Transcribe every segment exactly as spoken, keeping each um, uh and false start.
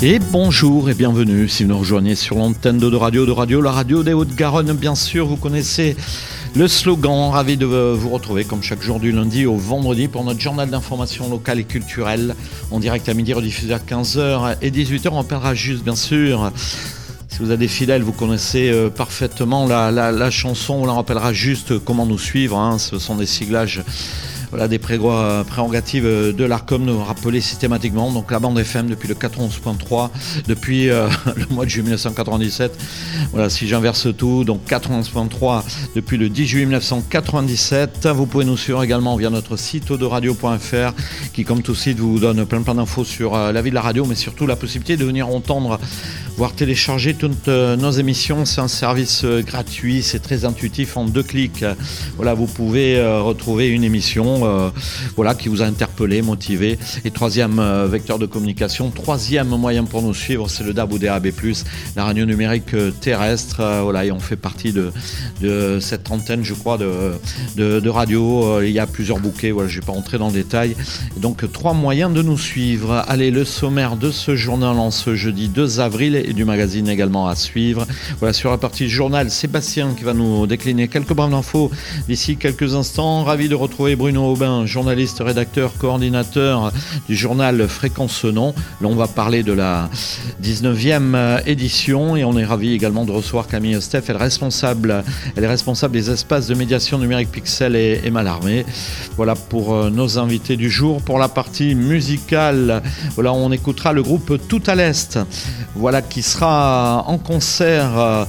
Et bonjour et bienvenue si vous nous rejoignez sur l'antenne de Radio de Radio, la radio des Hautes-Garonne. Bien sûr, vous connaissez le slogan. Ravi de vous retrouver comme chaque jour du lundi au vendredi pour notre journal d'information locale et culturelle en direct à midi, rediffusé à quinze heures et dix-huit heures. On parlera juste, bien sûr. Si vous êtes des fidèles, vous connaissez euh, parfaitement la, la, la chanson. On la rappellera juste comment nous suivre. Hein. Ce sont des siglages. Voilà, des prérogatives de l'Arcom nous rappeler systématiquement. Donc la bande F M depuis le quatre-vingt-onze point trois, depuis euh, le mois de juillet dix-neuf cent quatre-vingt-dix-sept. Voilà, si j'inverse tout, donc quatre-vingt-onze point trois depuis le dix juillet dix-neuf cent quatre-vingt-dix-sept. Vous pouvez nous suivre également via notre site autoradio point f r qui, comme tout site, vous donne plein plein d'infos sur euh, la vie de la radio, mais surtout la possibilité de venir entendre, voire télécharger toutes euh, nos émissions. C'est un service euh, gratuit, c'est très intuitif en deux clics. Voilà, vous pouvez euh, retrouver une émission Euh, voilà, qui vous a interpellé, motivé. Et troisième euh, vecteur de communication, troisième moyen pour nous suivre, c'est le D A B ou D A B plus, la radio numérique euh, terrestre. Euh, voilà, et on fait partie de, de cette trentaine, je crois, de, de, de radios. Euh, il y a plusieurs bouquets, voilà, je ne vais pas rentrer dans le détail. Et donc, trois moyens de nous suivre. Allez, le sommaire de ce journal en ce jeudi deux avril et du magazine également à suivre. Voilà, sur la partie journal, Sébastien qui va nous décliner quelques brèves d'infos d'ici quelques instants. Ravi de retrouver Bruno Aubin, journaliste, rédacteur, coordinateur du journal Fréquence Non. Là, on va parler de la dix-neuvième édition et on est ravi également de recevoir Camille Ostef. Elle est responsable, elle est responsable des espaces de médiation numérique Pixel et, et Mallarmé. Voilà pour nos invités du jour. Pour la partie musicale, voilà, on écoutera le groupe Tout à l'Est, voilà, qui sera en concert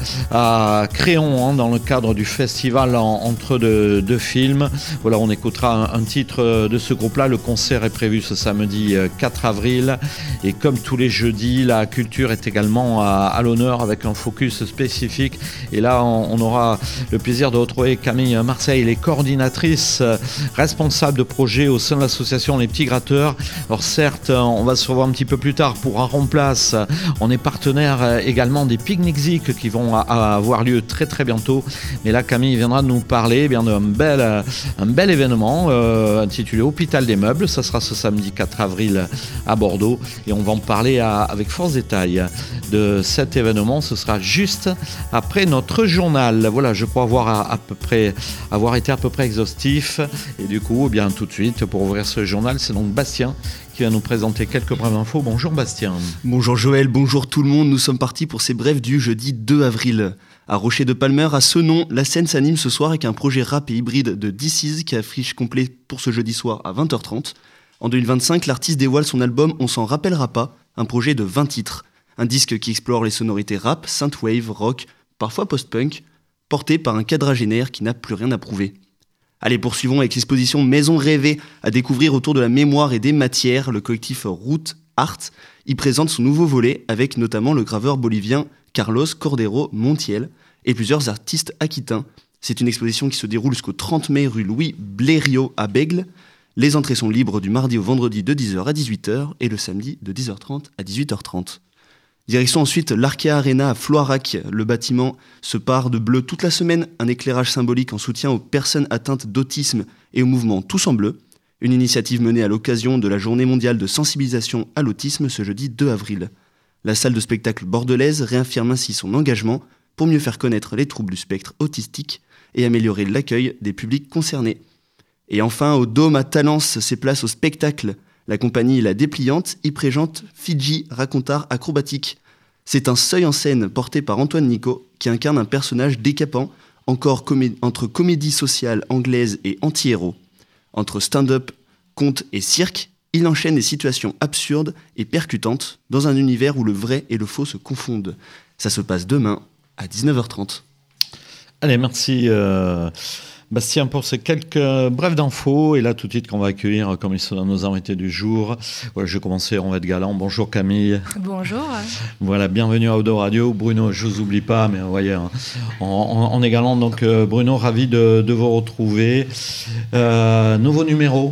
à Créon, hein, dans le cadre du festival en, entre deux, deux films. Voilà, on écoutera un, un titre de ce groupe-là. Le concert est prévu ce samedi quatre avril. Et comme tous les jeudis, la culture est également à, à l'honneur avec un focus spécifique. Et là, on, on aura le plaisir de retrouver Camille Marseille, les coordinatrices responsables de projet au sein de l'association Les Petits Gratteurs. Alors certes, on va se revoir un petit peu plus tard pour un remplace. On est partenaire également des Picnic Zik qui vont à, à avoir lieu très très bientôt. Mais là, Camille viendra nous parler eh bien, d'un bel, un bel événement euh, intitulé Hôpital des Meubles. Ça sera ce samedi quatre avril à Bordeaux et on va en parler à, avec force détail de cet événement. Ce sera juste après notre journal. Voilà, je crois avoir à, à peu près avoir été à peu près exhaustif et du coup, eh bien tout de suite pour ouvrir ce journal, c'est donc Bastien qui va nous présenter quelques brèves infos. Bonjour Bastien. Bonjour Joël, bonjour tout le monde. Nous sommes partis pour ces brèves du jeudi deux avril. À Rocher de Palmer, à Senon, la scène s'anime ce soir avec un projet rap et hybride de D C qui affiche complet pour ce jeudi soir à vingt heures trente. En deux mille vingt-cinq, l'artiste dévoile son album On s'en rappellera pas, un projet de vingt titres. Un disque qui explore les sonorités rap, synthwave, rock, parfois post-punk, porté par un quadragénaire qui n'a plus rien à prouver. Allez, poursuivons avec l'exposition Maison rêvée à découvrir autour de la mémoire et des matières. Le collectif Route Art y présente son nouveau volet avec notamment le graveur bolivien Carlos Cordero Montiel et plusieurs artistes aquitains. C'est une exposition qui se déroule jusqu'au trente mai rue Louis Blériot à Bègle. Les entrées sont libres du mardi au vendredi de dix heures à dix-huit heures et le samedi de dix heures trente à dix-huit heures trente. Direction ensuite l'Arkea Arena à Floirac. Le bâtiment se pare de bleu toute la semaine, un éclairage symbolique en soutien aux personnes atteintes d'autisme et au mouvement Tous en Bleu. Une initiative menée à l'occasion de la journée mondiale de sensibilisation à l'autisme ce jeudi deux avril. La salle de spectacle bordelaise réaffirme ainsi son engagement pour mieux faire connaître les troubles du spectre autistique et améliorer l'accueil des publics concernés. Et enfin, au Dôme à Talence, ses places au spectacle. La compagnie La Dépliante y présente Fidji, racontard acrobatique. C'est un seuil en scène porté par Antoine Nico qui incarne un personnage décapant, encore comé- entre comédie sociale anglaise et anti-héros. Entre stand-up, conte et cirque, il enchaîne des situations absurdes et percutantes dans un univers où le vrai et le faux se confondent. Ça se passe demain à dix-neuf heures trente. Allez, merci euh, Bastien pour ces quelques brèves d'infos. Et là, tout de suite, qu'on va accueillir, comme ils sont nos invités du jour. Voilà, je vais commencer, on va être galant. Bonjour Camille. Bonjour. Voilà, bienvenue à Audo Radio. Bruno, je ne vous oublie pas, mais vous voyez, hein, on, on, on est galant. Donc, euh, Bruno, ravi de, de vous retrouver. Euh, nouveau numéro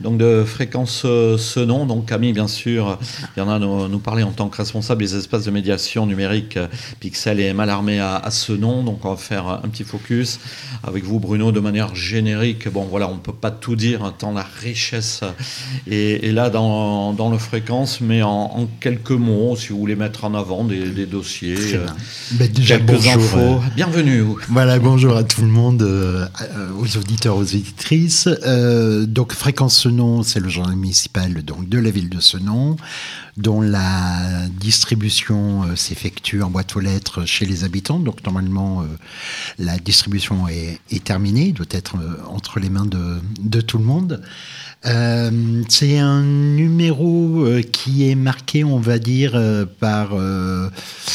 donc de Fréquence euh, Senon. Donc Camille, bien sûr, il y en a nous, nous parler en tant que responsable des espaces de médiation numérique euh, Pixel et Mallarmé à, à Senon. Donc on va faire un petit focus avec vous, Bruno, de manière générique. Bon voilà, on ne peut pas tout dire tant la richesse est, est là dans, dans le Fréquence, mais en, en quelques mots, si vous voulez mettre en avant des, des dossiers, euh, ben déjà, quelques bonjour, infos. euh, Bienvenue. Voilà, bonjour à tout le monde, euh, aux auditeurs, aux auditrices. Euh, donc Fréquence Senon, c'est le journal municipal donc, de la ville de Senon, dont la distribution euh, s'effectue en boîte aux lettres chez les habitants. Donc normalement, euh, la distribution est, est terminée, doit être euh, entre les mains de, de tout le monde. Euh, c'est un numéro euh, qui est marqué, on va dire, euh, par euh,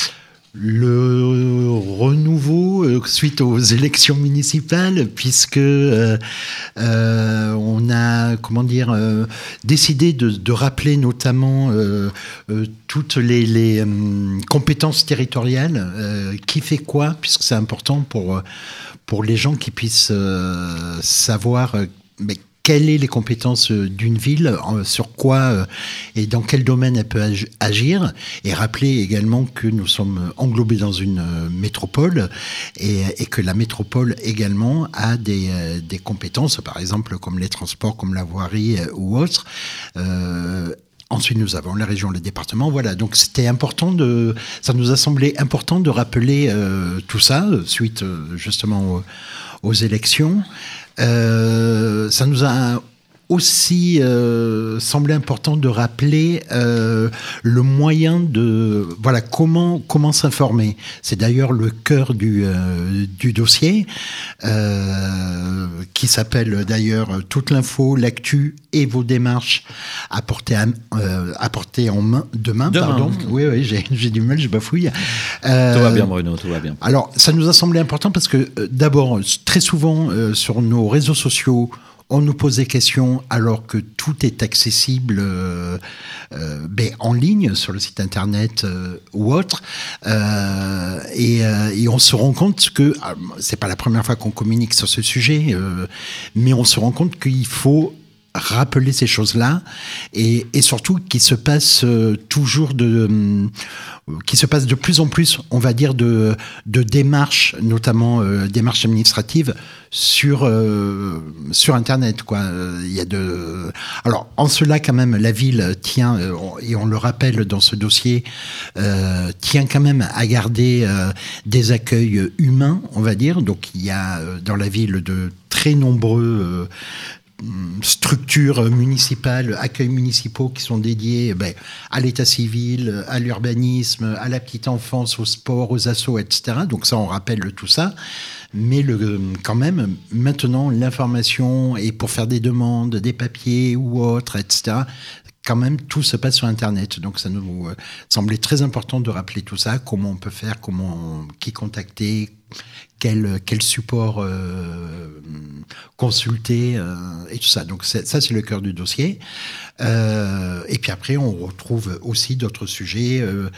le renouveau euh, suite aux élections municipales, puisque euh, euh, on a, comment dire, euh, décidé de, de rappeler notamment euh, euh, toutes les, les euh, compétences territoriales, euh, qui fait quoi, puisque c'est important pour pour les gens qui puissent euh, savoir euh, mais quelles sont les compétences d'une ville, sur quoi et dans quel domaine elle peut agir, et rappeler également que nous sommes englobés dans une métropole et, et que la métropole également a des, des compétences, par exemple comme les transports, comme la voirie ou autres. Euh, Ensuite, nous avons la région, le département. Voilà, donc c'était important de, ça nous a semblé important de rappeler euh, tout ça suite justement aux, aux élections. Euh, ça nous a aussi euh, semblé important de rappeler euh, le moyen de voilà comment comment s'informer. C'est d'ailleurs le cœur du euh, du dossier euh, qui s'appelle d'ailleurs toute l'info, l'actu et vos démarches apportées à, euh, apportées en main demain, demain. Pardon. Oui oui j'ai j'ai du mal, je bafouille. Euh, tout va bien Bruno, tout va bien. Alors ça nous a semblé important parce que euh, d'abord très souvent euh, sur nos réseaux sociaux on nous pose des questions alors que tout est accessible euh, euh, ben, en ligne sur le site internet euh, ou autre, euh, et, euh, et on se rend compte que euh, c'est pas la première fois qu'on communique sur ce sujet, euh, mais on se rend compte qu'il faut rappeler ces choses-là et, et surtout qu'il se passe euh, toujours de euh, qui se passe de plus en plus, on va dire, de, de démarches, notamment euh, démarches administratives sur euh, sur Internet, quoi. Il y a de, alors en cela quand même, la ville tient, euh, et on le rappelle dans ce dossier, euh, tient quand même à garder euh, des accueils humains, on va dire. Donc il y a euh, dans la ville de très nombreux euh, structures municipales, accueils municipaux qui sont dédiés ben, à l'état civil, à l'urbanisme, à la petite enfance, au sport, aux assos, et cetera. Donc ça, on rappelle tout ça. Mais le, quand même, maintenant, l'information, et pour faire des demandes, des papiers ou autres, et cetera, quand même, tout se passe sur Internet. Donc ça nous euh, semblait très important de rappeler tout ça, comment on peut faire, comment, qui contacter, quel, quel support euh, consulter, euh, et tout ça. Donc c'est, ça, c'est le cœur du dossier. Euh, et puis après, on retrouve aussi d'autres sujets euh,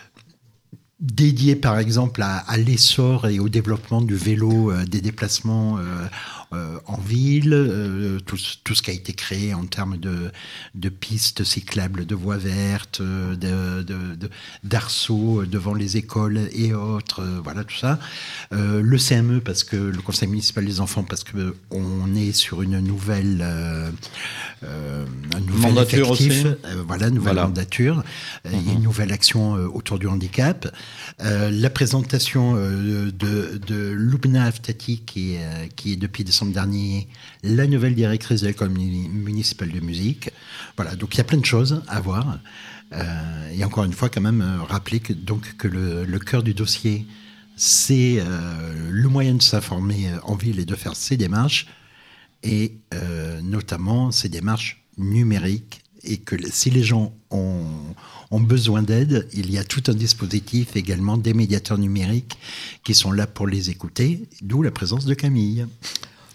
dédiés, par exemple, à, à l'essor et au développement du vélo, euh, des déplacements euh, euh, en ville, euh, tout, tout ce qui a été créé en termes de, de pistes cyclables, de voies vertes, de, de, de, d'arceaux devant les écoles et autres, euh, voilà tout ça. Euh, le C M E, parce que le Conseil municipal des enfants, parce que on est sur une nouvelle, euh, euh, un nouvel mandature effectif, aussi. Euh, voilà, nouvelle Voilà. mandature, euh, Mm-hmm. il y a une nouvelle action euh, autour du handicap. Euh, la présentation euh, de, de Lubna Aftati, qui est, euh, qui est depuis décembre dernier la nouvelle directrice de l'école muni- municipale de musique. Voilà, donc il y a plein de choses à voir. Euh, et encore une fois, quand même, euh, rappeler que, donc, que le, le cœur du dossier, c'est euh, le moyen de s'informer en ville et de faire ces démarches, et euh, notamment ces démarches numériques, et que si les gens ont, ont besoin d'aide, il y a tout un dispositif également des médiateurs numériques qui sont là pour les écouter, d'où la présence de Camille.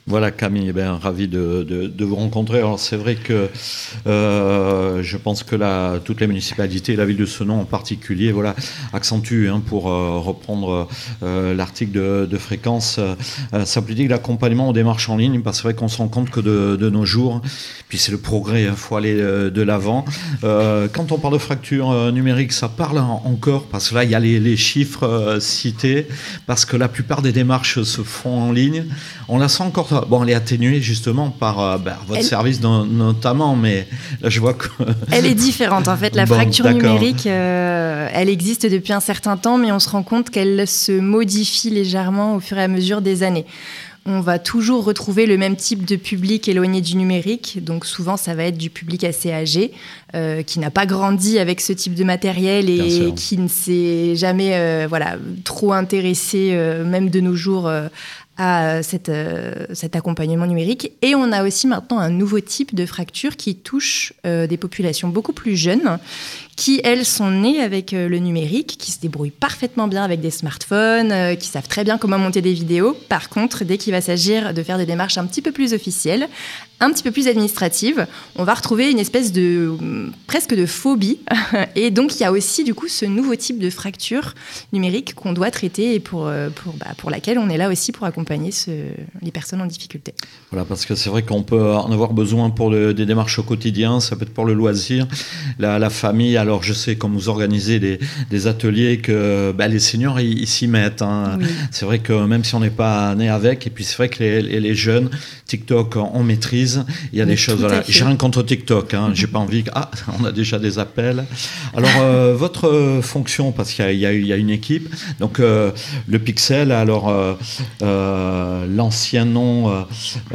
Voilà Camille, eh bien, ravi de, de, de vous rencontrer. Alors c'est vrai que euh, je pense que la, toutes les municipalités, la ville de Senon en particulier, voilà, accentuent hein, pour euh, reprendre euh, l'article de, de Fréquence, euh, sa politique d'accompagnement aux démarches en ligne, parce que c'est vrai qu'on se rend compte que de, de nos jours, puis c'est le progrès, il faut aller de, de l'avant. Euh, quand on parle de fracture euh, numérique, ça parle encore, parce que là il y a les, les chiffres euh, cités, parce que la plupart des démarches se font en ligne. On la sent encore. Bon, elle est atténuée justement par euh, ben, votre elle... service no- notamment, mais là je vois que... Elle est différente en fait. La bon, fracture d'accord. numérique, euh, elle existe depuis un certain temps, mais on se rend compte qu'elle se modifie légèrement au fur et à mesure des années. On va toujours retrouver le même type de public éloigné du numérique. Donc souvent, ça va être du public assez âgé, euh, qui n'a pas grandi avec ce type de matériel et qui ne s'est jamais euh, voilà, trop intéressé, euh, même de nos jours, euh, à cette, euh, cet accompagnement numérique. Et on a aussi maintenant un nouveau type de fracture qui touche euh, des populations beaucoup plus jeunes, qui, elles, sont nées avec euh, le numérique, qui se débrouillent parfaitement bien avec des smartphones, euh, qui savent très bien comment monter des vidéos. Par contre, dès qu'il va s'agir de faire des démarches un petit peu plus officielles, un petit peu plus administratives, on va retrouver une espèce de, presque de phobie. Et donc, il y a aussi, du coup, ce nouveau type de fracture numérique qu'on doit traiter et pour, pour, bah, pour laquelle on est là aussi pour accompagner ce, les personnes en difficulté. Voilà, parce que c'est vrai qu'on peut en avoir besoin pour le, des démarches au quotidien, ça peut être pour le loisir, la, la famille. Alors, je sais, comme vous organisez des, des ateliers, que bah, les seniors, ils, ils s'y mettent. Hein. Oui. C'est vrai que même si on n'est pas né avec, et puis c'est vrai que les, les, les jeunes, TikTok, on maîtrise. Il y a oui, des choses, voilà. J'ai rien contre TikTok, hein. J'ai pas envie que... Ah, on a déjà des appels. Alors, euh, votre fonction, parce qu'il y a, il y a, il y a une équipe, donc euh, le Pixel, alors euh, euh, l'ancien nom, euh,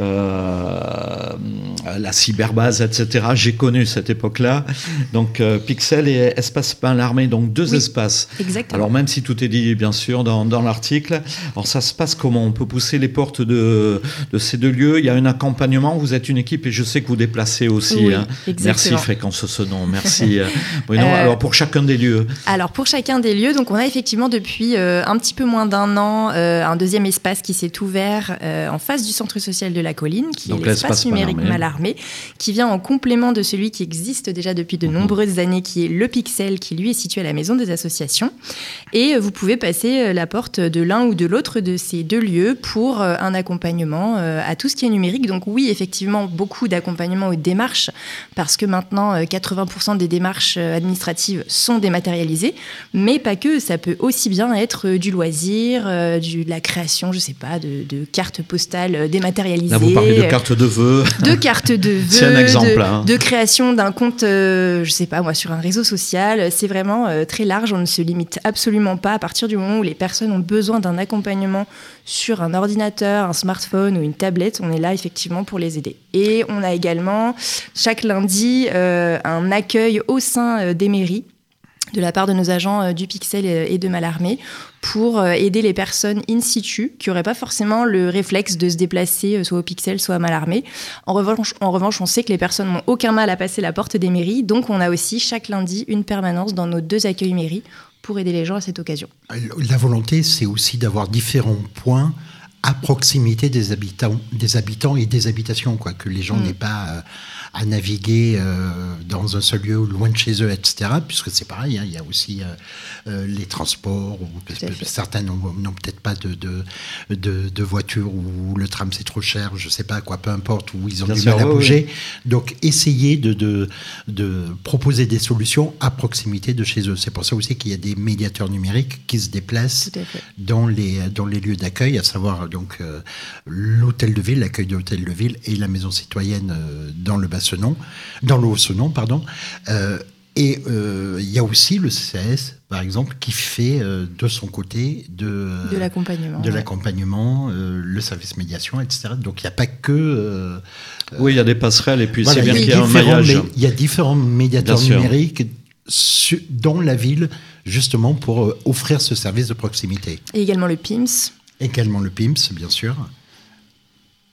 euh, la cyberbase, et cetera. J'ai connu cette époque-là. Donc, euh, Pixel et Espace Mallarmé, donc deux oui, espaces. Exactement. Alors, même si tout est dit, bien sûr, dans, dans l'article, alors ça se passe comment? On peut pousser les portes de, de ces deux lieux. Il y a un accompagnement, vous êtes une équipe et je sais que vous déplacez aussi. Oui, hein. Merci Fréquence Senon, merci Bruno. Euh, alors pour chacun des lieux. Alors pour chacun des lieux, donc on a effectivement depuis euh, un petit peu moins d'un an euh, un deuxième espace qui s'est ouvert euh, en face du centre social de la Colline, qui donc est l'espace, l'espace numérique Mallarmé, qui vient en complément de celui qui existe déjà depuis de mmh. nombreuses années, qui est le Pixel, qui lui est situé à la Maison des Associations. Et euh, vous pouvez passer la porte de l'un ou de l'autre de ces deux lieux pour euh, un accompagnement euh, à tout ce qui est numérique. Donc oui, effectivement, beaucoup d'accompagnement aux démarches, parce que maintenant, quatre-vingts pour cent des démarches administratives sont dématérialisées, mais pas que, ça peut aussi bien être du loisir, du, de la création, je sais pas, de, de cartes postales dématérialisées. Là, vous parlez de cartes de vœux. De cartes de vœux. C'est un exemple, de, hein. de création d'un compte, euh, je sais pas, moi, sur un réseau social. C'est vraiment euh, très large, on ne se limite absolument pas à partir du moment où les personnes ont besoin d'un accompagnement sur un ordinateur, un smartphone ou une tablette, on est là effectivement pour les aider. Et on a également chaque lundi euh, un accueil au sein euh, des mairies de la part de nos agents euh, du Pixel et de Mallarmé pour euh, aider les personnes in situ qui n'auraient pas forcément le réflexe de se déplacer euh, soit au Pixel, soit à Mallarmé. En revanche, en revanche, on sait que les personnes n'ont aucun mal à passer la porte des mairies, donc on a aussi chaque lundi une permanence dans nos deux accueils mairies pour aider les gens à cette occasion. La volonté, c'est aussi d'avoir différents points à proximité des habitants, des habitants et des habitations, quoi, que les gens mmh. n'aient pas euh, à naviguer euh, dans un seul lieu loin de chez eux, et cetera. Puisque c'est pareil, hein, il y a aussi euh, euh, les transports, ou certains n'ont, n'ont peut-être pas de, de, de, de voiture, ou le tram c'est trop cher, je sais pas quoi, peu importe, où ils ont Bien du sûr, mal à oui, bouger. Oui. Donc essayer de, de, de proposer des solutions à proximité de chez eux. C'est pour ça aussi qu'il y a des médiateurs numériques qui se déplacent dans les, dans les lieux d'accueil, à savoir donc euh, l'hôtel de ville, l'accueil de l'hôtel de ville et la maison citoyenne euh, dans le Bas-Senon, dans le Haut-Senon, pardon. Euh, et il euh, y a aussi le C C S, par exemple, qui fait euh, de son côté de, de l'accompagnement, de ouais. l'accompagnement euh, le service médiation, et cetera. Donc il n'y a pas que... Euh, oui, il y a des passerelles et puis voilà, c'est bien qu'il y a un maillage. Il y a différents médiateurs numériques su, dans la ville, justement pour euh, offrir ce service de proximité. Et également le P I M S. Également le P I M S, bien sûr.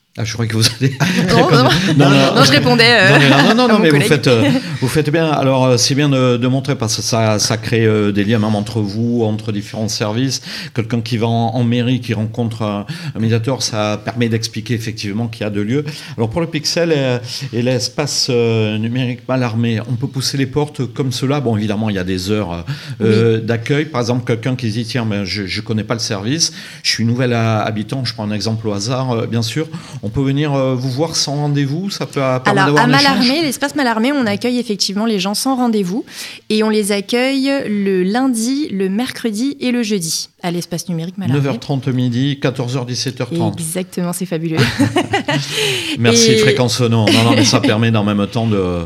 Ah, je crois que vous allez. Non, non, non, non, non, non, je répondais. Euh, non, non, non, non mais collègue. vous faites, euh, vous faites bien. Alors, c'est bien de, de montrer parce que ça, ça crée euh, des liens même entre vous, entre différents services. Quelqu'un qui va en, en mairie, qui rencontre un, un médiateur, ça permet d'expliquer effectivement qu'il y a deux lieux. Alors, pour le Pixel et, et l'espace euh, numérique Mallarmé, on peut pousser les portes comme cela. Bon, évidemment, il y a des heures euh, oui. d'accueil. Par exemple, quelqu'un qui se dit tiens, ben, je ne connais pas le service, je suis nouvel habitant, je prends un exemple au hasard, euh, bien sûr. On peut venir euh, vous voir sans rendez-vous, ça peut permettre Alors, d'avoir à un Mallarmé, l'espace Mallarmé, on accueille effectivement les gens sans rendez-vous et on les accueille le lundi, le mercredi et le jeudi à l'espace numérique Mallarmé. neuf heures trente midi, quatorze heures dix-sept heures trente. Exactement, c'est fabuleux. Merci, et... fréquence non. Non, non, mais ça permet en même temps de,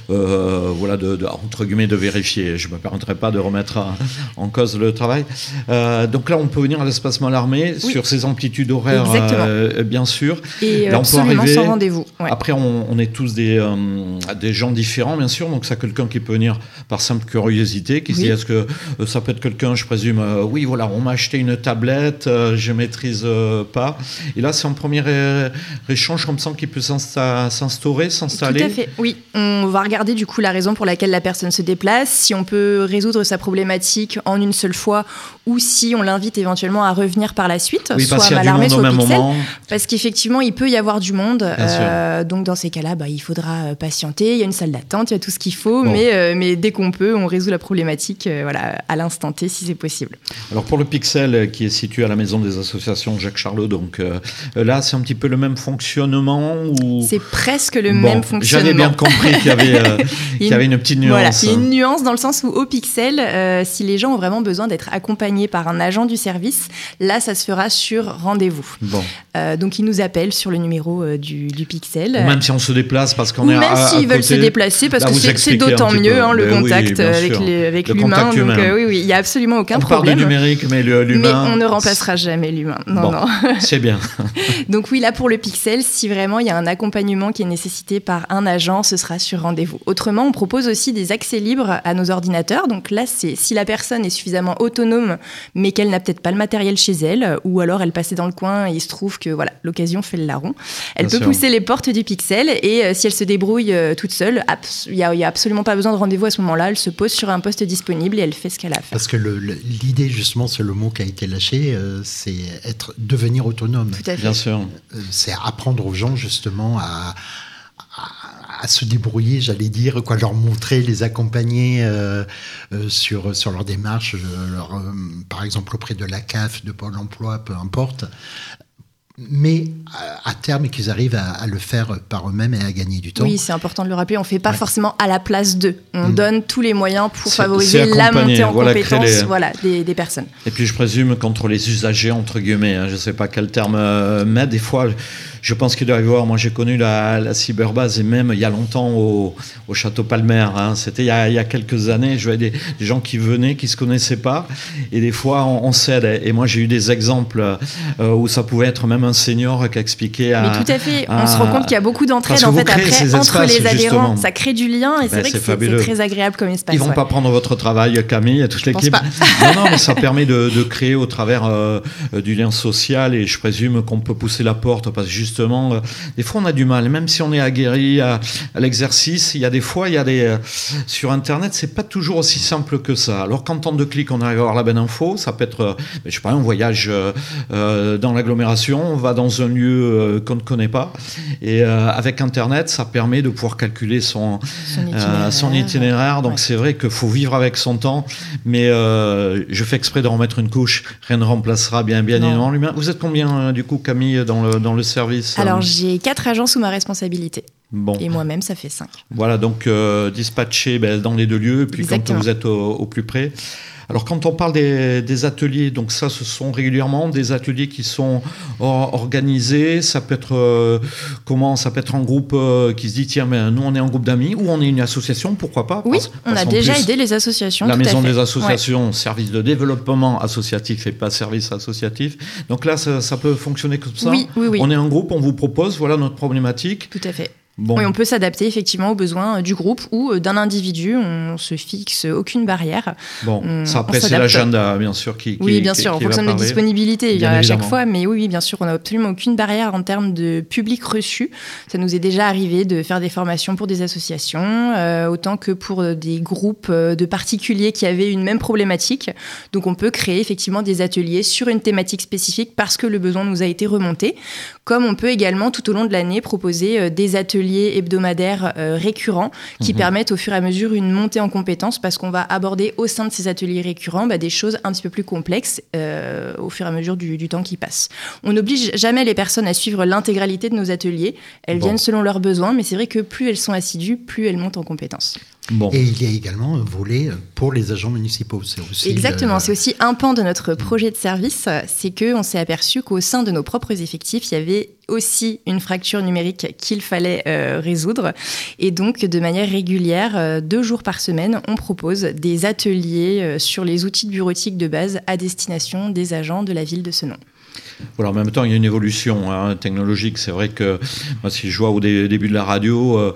euh, voilà, de, de, entre guillemets, de vérifier. Je ne me permettrai pas de remettre en cause le travail. Euh, donc là, on peut venir à l'espace Mallarmé oui. sur ses amplitudes horaires, euh, bien sûr. Et là, on absolument peut arriver, sans rendez-vous. Ouais. Après, on, on est tous des, euh, des gens différents, bien sûr. Donc, c'est quelqu'un qui peut venir par simple curiosité, qui oui. se dit, est-ce que euh, ça peut être quelqu'un, je présume, euh, oui, voilà, on m'a acheté une tablette, euh, je ne maîtrise euh, pas. Et là, c'est un premier é- échange comme ça qui peut s'insta- s'instaurer, s'installer. Tout à fait, oui. On va regarder du coup la raison pour laquelle la personne se déplace, si on peut résoudre sa problématique en une seule fois ou si on l'invite éventuellement à revenir par la suite, oui, soit à Mallarmé, soit au Pixel. Moment. Parce qu'effectivement, il peut y avoir du monde. Euh, donc, dans ces cas-là, bah, il faudra patienter. Il y a une salle d'attente, il y a tout ce qu'il faut. Bon. Mais, euh, mais dès qu'on peut, on résout la problématique euh, voilà, à l'instant T, si c'est possible. Alors, pour le Pixel, qui est situé à la Maison des Associations Jacques Charlot, donc euh, là, c'est un petit peu le même fonctionnement ou... C'est presque le bon, même fonctionnement. J'avais bien compris qu'il y avait, euh, qu'il y avait une petite nuance. Voilà, il y a une nuance dans le sens où, au Pixel, euh, si les gens ont vraiment besoin d'être accompagnés par un agent du service, là, ça se fera sur rendez-vous. Bon. Euh, donc, ils nous appellent sur le numéro euh, du, du Pixel. Ou même si on se déplace parce qu'on Ou est à, même à s'ils côté, veulent se déplacer, parce que c'est, c'est d'autant mieux hein, le ben contact oui, avec, les, avec le l'humain. Contact Donc, humain. euh, oui, oui, il n'y a absolument aucun on problème. On parle de numérique, mais le, l'humain... Mais on ne remplacera jamais l'humain. Non, bon, non. C'est bien. Donc oui, là, pour le Pixel, si vraiment il y a un accompagnement qui est nécessité par un agent, ce sera sur rendez-vous. Autrement, on propose aussi des accès libres à nos ordinateurs. Donc là, c'est si la personne est suffisamment autonome, mais qu'elle n'a peut-être pas le matériel chez elle, ou alors elle passait dans le coin et il se trouve que voilà, l'occasion fait le larron. Elle Bien peut sûr. pousser les portes du Pixel et euh, si elle se débrouille euh, toute seule, il n'y a, a absolument pas besoin de rendez-vous à ce moment-là. Elle se pose sur un poste disponible et elle fait ce qu'elle a à faire. Parce que le, le, l'idée, justement, c'est le mot qui a été lâché, euh, c'est être, devenir autonome. Tout à fait. Bien sûr. Euh, c'est apprendre aux gens, justement, à... à se débrouiller, j'allais dire, quoi, leur montrer, les accompagner euh, euh, sur, sur leur démarche, euh, leur, euh, par exemple auprès de l'A C A F, de Pôle emploi, peu importe. Mais à terme, qu'ils arrivent à, à le faire par eux-mêmes et à gagner du temps. Oui, c'est important de le rappeler. On ne fait pas ouais. forcément à la place d'eux. On mmh. donne tous les moyens pour c'est, favoriser c'est la montée en voilà, compétences les... voilà, des, des personnes. Et puis je présume qu'entre les usagers, entre guillemets, hein, je ne sais pas quel terme euh, mettre, des fois... Je pense qu'il doit y avoir, moi j'ai connu la, la cyberbase et même il y a longtemps au, au Château Palmer, hein, c'était il y, a, il y a quelques années, je voyais des, des gens qui venaient, qui ne se connaissaient pas et des fois on, on s'aide. Et moi j'ai eu des exemples euh, où ça pouvait être même un senior qui expliquait à... Mais tout à fait, à, on se rend compte qu'il y a beaucoup d'entraide en fait, après, entre les adhérents, justement. Ça crée du lien et c'est ben, vrai c'est que c'est, c'est très agréable comme espace. Ils ne vont ouais. pas prendre votre travail, Camille, et toute je l'équipe. Non, non, mais ça permet de, de créer au travers euh, du lien social et je présume qu'on peut pousser la porte parce que justement... Euh, des fois, on a du mal, même si on est aguerri à, à l'exercice. Il y a des fois, il y a des, euh, sur Internet, c'est pas toujours aussi simple que ça. Alors, qu'en temps de clic, on arrive à avoir la bonne info. Ça peut être, euh, je sais pas, un voyage euh, dans l'agglomération. On va dans un lieu euh, qu'on ne connaît pas. Et euh, avec Internet, ça permet de pouvoir calculer son, son itinéraire. Euh, son itinéraire. Donc, ouais. c'est vrai qu'il faut vivre avec son temps. Mais euh, je fais exprès de remettre une couche. Rien ne remplacera bien, bien évidemment l'humain. Vous êtes combien, du coup, Camille, dans le, dans le service? Alors, j'ai quatre agents sous ma responsabilité. Bon. Et moi-même, ça fait cinq. Voilà, donc euh, dispatché ben, dans les deux lieux, puis Exactement. Quand vous êtes au, au plus près. Alors, quand on parle des, des ateliers, donc ça, ce sont régulièrement des ateliers qui sont or- organisés. Ça peut être euh, comment Ça peut être un groupe euh, qui se dit tiens, mais nous, on est un groupe d'amis ou on est une association, pourquoi pas? Oui, parce, on parce a déjà plus, aidé les associations. La tout maison à fait. des associations, ouais. service de développement associatif et pas service associatif. Donc là, ça, ça peut fonctionner comme ça. Oui, oui, oui. On est un groupe, on vous propose, voilà notre problématique. Tout à fait. Bon. Oui, on peut s'adapter effectivement aux besoins du groupe ou d'un individu. On se fixe aucune barrière. Bon, on, ça après c'est l'agenda bien sûr qui, qui Oui, bien qui, sûr, qui en fonction de notre disponibilité bien à évidemment. chaque fois. Mais oui, oui, bien sûr, on n'a absolument aucune barrière en termes de public reçu. Ça nous est déjà arrivé de faire des formations pour des associations, euh, autant que pour des groupes de particuliers qui avaient une même problématique. Donc on peut créer effectivement des ateliers sur une thématique spécifique parce que le besoin nous a été remonté. Comme on peut également tout au long de l'année proposer des ateliers hebdomadaires euh, récurrents qui mmh. permettent au fur et à mesure une montée en compétences parce qu'on va aborder au sein de ces ateliers récurrents bah, des choses un petit peu plus complexes euh, au fur et à mesure du, du temps qui passe. On n'oblige jamais les personnes à suivre l'intégralité de nos ateliers. Elles bon. viennent selon leurs besoins, mais c'est vrai que plus elles sont assidues, plus elles montent en compétences. Bon. Et il y a également un volet pour les agents municipaux. C'est aussi Exactement, le... c'est aussi un pan de notre projet de service. C'est qu'on s'est aperçu qu'au sein de nos propres effectifs, il y avait aussi une fracture numérique qu'il fallait euh, résoudre. Et donc, de manière régulière, euh, deux jours par semaine, on propose des ateliers euh, sur les outils de bureautique de base à destination des agents de la ville de Senon. Voilà, en même temps, il y a une évolution hein, technologique. C'est vrai que moi, si je vois au dé- début de la radio, euh,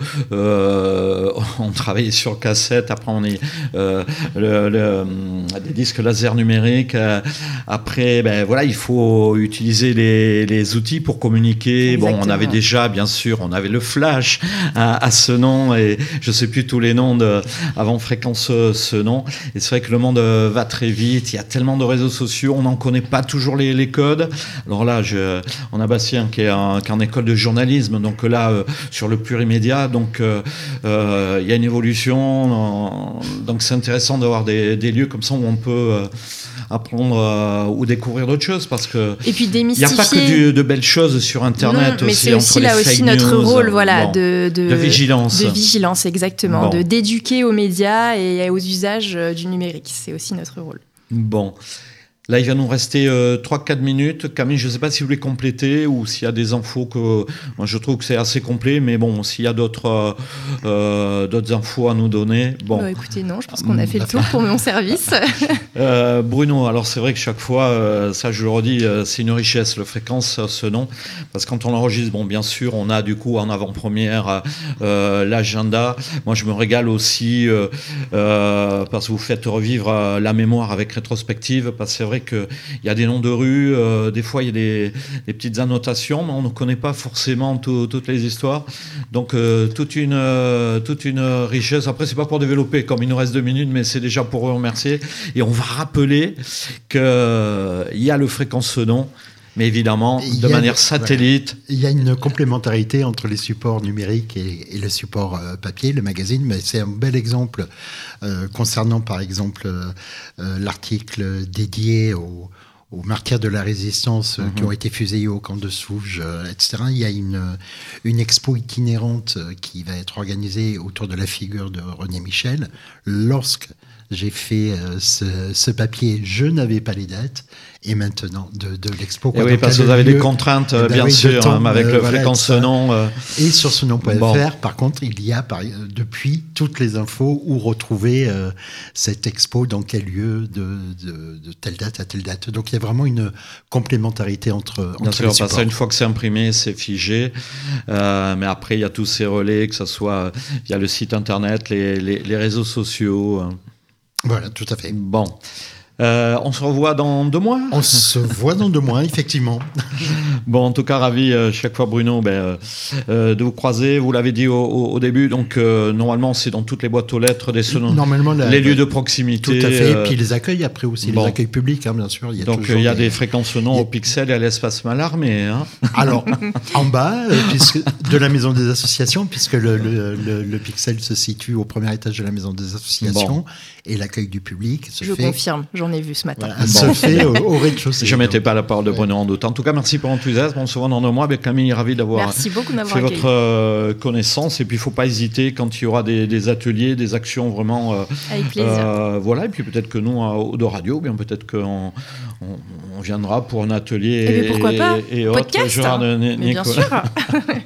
euh, on travaillait sur cassette. Après, on est euh, le, le, des disques laser numériques. Euh, après, ben voilà, il faut utiliser les, les outils pour communiquer. Exactement. Bon, on avait déjà, bien sûr, on avait le flash à, à Senon et je sais plus tous les noms de avant Fréquence Senon. Et c'est vrai que le monde va très vite. Il y a tellement de réseaux sociaux, on n'en connaît pas toujours les, les codes. Alors là, je, on a Bastien qui est, en, qui est en école de journalisme, donc là, euh, sur le plurimédia, donc il euh, euh, y a une évolution. Euh, donc c'est intéressant d'avoir des, des lieux comme ça où on peut euh, apprendre euh, ou découvrir d'autres choses, parce que et puis il n'y a pas que du, de belles choses sur Internet. Non, mais aussi, c'est aussi là aussi notre news, rôle, voilà, bon, de, de, de vigilance. De vigilance, exactement, bon. de d'éduquer aux médias et aux usages du numérique. C'est aussi notre rôle. Bon. Là, il va nous rester euh, trois quatre minutes. Camille, je ne sais pas si vous voulez compléter ou s'il y a des infos que... Moi, je trouve que c'est assez complet, mais bon, s'il y a d'autres, euh, d'autres infos à nous donner... Bon. Bah, écoutez, non, je pense qu'on a fait le tour pour mon service. euh, Bruno, alors c'est vrai que chaque fois, euh, ça je le redis, euh, c'est une richesse, le Fréquence Senon, parce que quand on l'enregistre, bon, bien sûr, on a du coup en avant-première euh, l'agenda. Moi, je me régale aussi euh, euh, parce que vous faites revivre euh, la mémoire avec rétrospective, parce que c'est vrai qu'il y a des noms de rues, euh, des fois il y a des, des petites annotations, mais on ne connaît pas forcément tout, toutes les histoires. Donc euh, toute, une, euh, toute une richesse. Après, c'est pas pour développer, comme il nous reste deux minutes, mais c'est déjà pour vous remercier. Et on va rappeler qu'il euh, y a le Fréquence Senon, mais évidemment de manière satellite. Voilà. Il y a une complémentarité entre les supports numériques et, et le support euh, papier, le magazine, mais c'est un bel exemple euh, concernant par exemple euh, l'article dédié au, aux martyrs de la résistance euh, mm-hmm. qui ont été fusillés au camp de Souge, euh, et cetera. Il y a une, une expo itinérante euh, qui va être organisée autour de la figure de René Michel. Lorsque j'ai fait euh, ce, ce papier, je n'avais pas les dates. Et maintenant, de, de l'expo. Et oui, parce que vous avez lieu, des contraintes, eh ben bien oui, sûr, temps, hein, avec euh, le voilà, Fréquence Senon. Euh... Et sur senon point f r, bon. Par contre, il y a par, depuis toutes les infos où retrouver euh, cette expo, dans quel lieu, de, de, de telle date à telle date. Donc, il y a vraiment une complémentarité entre, entre bien sûr, les supports. Parce qu'une fois que c'est imprimé, c'est figé. Euh, mais après, il y a tous ces relais, que ce soit via le site internet, les, les, les réseaux sociaux. Voilà, tout à fait. Bon. Euh, on se revoit dans deux mois. On se voit dans deux mois, effectivement. Bon, en tout cas, ravi euh, chaque fois, Bruno, ben, euh, de vous croiser. Vous l'avez dit au, au, au début, donc euh, normalement, c'est dans toutes les boîtes aux lettres des Senon. Normalement, la, les lieux de proximité. Tout à fait. Et puis les accueils après aussi, bon. Les accueils publics, hein, bien sûr. Il y a donc il y a des, des fréquences Senon a... au Pixel et à l'espace Mallarmé. Hein. Alors, en bas, euh, puisque, de la maison des associations, puisque le, le, le, le Pixel se situe au premier étage de la maison des associations, bon. Et l'accueil du public se Je fait... confirme, j'en ai vu ce matin. Voilà, bon. Se fait au, au rez-de-chaussée. Je ne mettais pas la parole de Bruno en doute. En tout cas, merci pour l'enthousiasme. On se voit dans deux mois. Avec Camille, ravi d'avoir merci beaucoup de fait votre euh, connaissance. Et puis, il ne faut pas hésiter quand il y aura des, des ateliers, des actions vraiment... Euh, Avec plaisir. Euh, voilà. Et puis, peut-être que nous, au de radio, bien peut-être qu'on on, on viendra pour un atelier et, et, pourquoi pas et podcast, autres. hein. Mais bien sûr.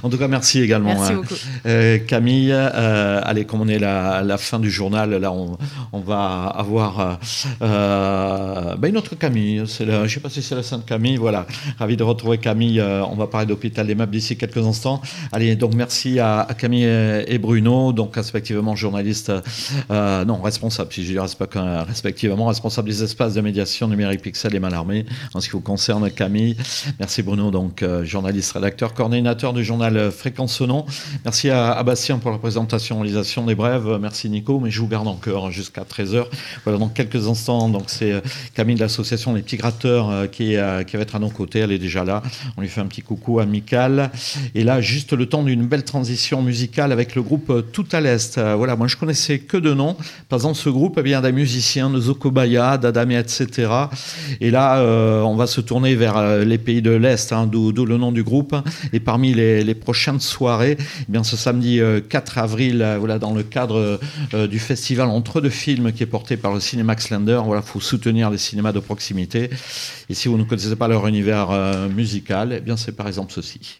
En tout cas, merci également. Merci hein. beaucoup. Euh, Camille, euh, allez, comme on est à la, la fin du journal, là, on, on va avoir euh, ben une autre Camille. C'est la, je ne sais pas si c'est la Sainte Camille. Voilà, ravi de retrouver Camille. Euh, on va parler d'Hôpital des Meubles d'ici quelques instants. Allez, donc merci à, à Camille et Bruno, donc respectivement journalistes, euh, non, responsables, si je dirais pas respectivement, responsables des espaces de médiation numérique Pixel et Mallarmé, en ce qui vous concerne, Camille. Merci Bruno, donc euh, journaliste, rédacteur, coordinateur du journal Fréquence Sonore. Merci à, à Bastien pour la présentation, réalisation des brèves. Merci Nico, mais je vous garde encore jusqu'à treize heures. Voilà, dans quelques instants, donc c'est euh, Camille de l'association Les Petits Gratteurs euh, qui, euh, qui va être à nos côtés. Elle est déjà là. On lui fait un petit coucou amical. Et là, juste le temps d'une belle transition musicale avec le groupe euh, Tout à l'Est. Euh, voilà, moi je connaissais que de noms. Par exemple, ce groupe, eh bien, des musiciens de Zokobaya, d'Adamé, et cetera. Et là, euh, on va se tourner vers euh, les pays de l'Est, hein, d'où, d'où le nom du groupe. Et parmi les, les prochaines soirées, eh bien, ce samedi euh, quatre avril, euh, voilà, dans le cadre euh, du festival Entre deux films qui est porté par le Cinemax Lander, voilà, faut soutenir les cinémas de proximité. Et si vous ne connaissez pas leur univers euh, musical, eh bien, c'est par exemple ceci.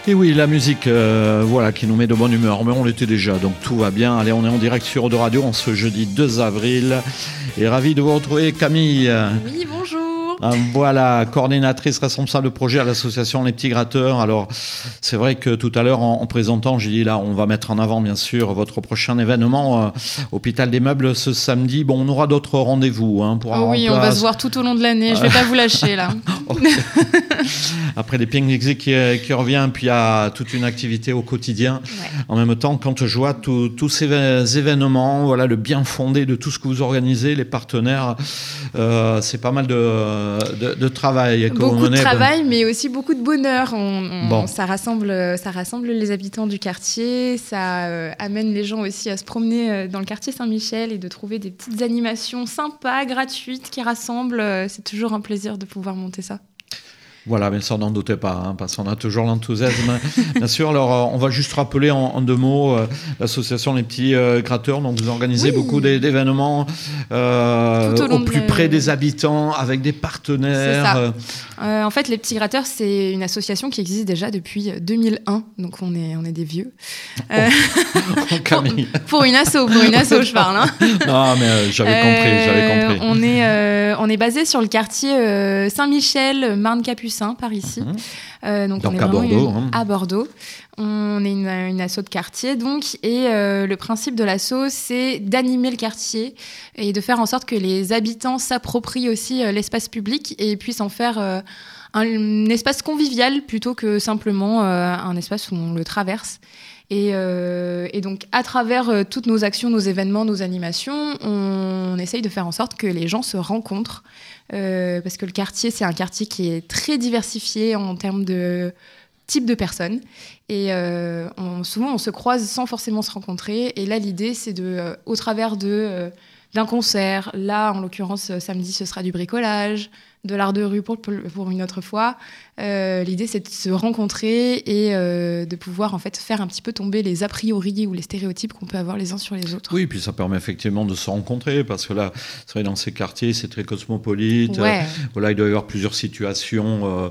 Et oui, la musique, euh, voilà, qui nous met de bonne humeur. Mais on l'était déjà, donc tout va bien. Allez, on est en direct sur Eau de Radio en ce jeudi deux avril. Et ravi de vous retrouver, Camille. Oui, bonjour. Voilà, coordinatrice responsable de projet à l'association Les Petits Gratteurs. Alors, c'est vrai que tout à l'heure, en, en présentant, j'ai dit là, on va mettre en avant, bien sûr, votre prochain événement, euh, Hôpital des Meubles, ce samedi. Bon, on aura d'autres rendez-vous. Hein, pour oh oui, on va se voir tout au long de l'année. Je ne vais pas vous lâcher, là. Après les pique-niques qui, qui revient, puis il y a toute une activité au quotidien. Ouais. En même temps, quand je vois tous ces événements, voilà, le bien fondé de tout ce que vous organisez, les partenaires, euh, c'est pas mal de... De, de travail. Beaucoup de travail, mais aussi beaucoup de bonheur. On, on, bon. ça, rassemble, ça rassemble les habitants du quartier, ça euh, amène les gens aussi à se promener dans le quartier Saint-Michel et de trouver des petites animations sympas, gratuites, qui rassemblent. C'est toujours un plaisir de pouvoir monter ça. Voilà, mais ça, n'en doutez pas, hein, parce qu'on a toujours l'enthousiasme. Bien sûr, alors on va juste rappeler en, en deux mots euh, l'association Les Petits euh, Gratteurs. Donc, vous organisez oui. beaucoup d'événements euh, au, au plus le... près des habitants, avec des partenaires. C'est ça. Euh, en fait, Les Petits Gratteurs, c'est une association qui existe déjà depuis deux mille un, donc on est, on est des vieux. Euh... Oh, Camille. pour, pour une asso, pour une asso, je parle. Hein. Non, mais euh, j'avais compris, euh, j'avais compris. On est, euh, on est basé sur le quartier euh, Saint-Michel, Marne-Capucin, par ici. Mmh. Euh, donc, donc on est à Bordeaux. Une, hein. À Bordeaux. On est une, une asso de quartier, donc, et euh, le principe de l'asso, c'est d'animer le quartier et de faire en sorte que les habitants s'approprient aussi euh, l'espace public et puissent en faire euh, un, un espace convivial plutôt que simplement euh, un espace où on le traverse. Et, euh, et donc, à travers euh, toutes nos actions, nos événements, nos animations, on, on essaye de faire en sorte que les gens se rencontrent. Euh, parce que le quartier, c'est un quartier qui est très diversifié en termes de type de personnes. Et euh, on, souvent, on se croise sans forcément se rencontrer. Et là, l'idée, c'est de, euh, au travers de, euh, d'un concert, là, en l'occurrence, samedi, ce sera du bricolage, de l'art de rue pour, pour une autre fois. Euh, l'idée, c'est de se rencontrer et euh, de pouvoir en fait faire un petit peu tomber les a priori ou les stéréotypes qu'on peut avoir les uns sur les autres. Oui, puis ça permet effectivement de se rencontrer parce que là, c'est vrai, dans ces quartiers, c'est très cosmopolite. Ouais. Euh, voilà, il doit y avoir plusieurs situations euh,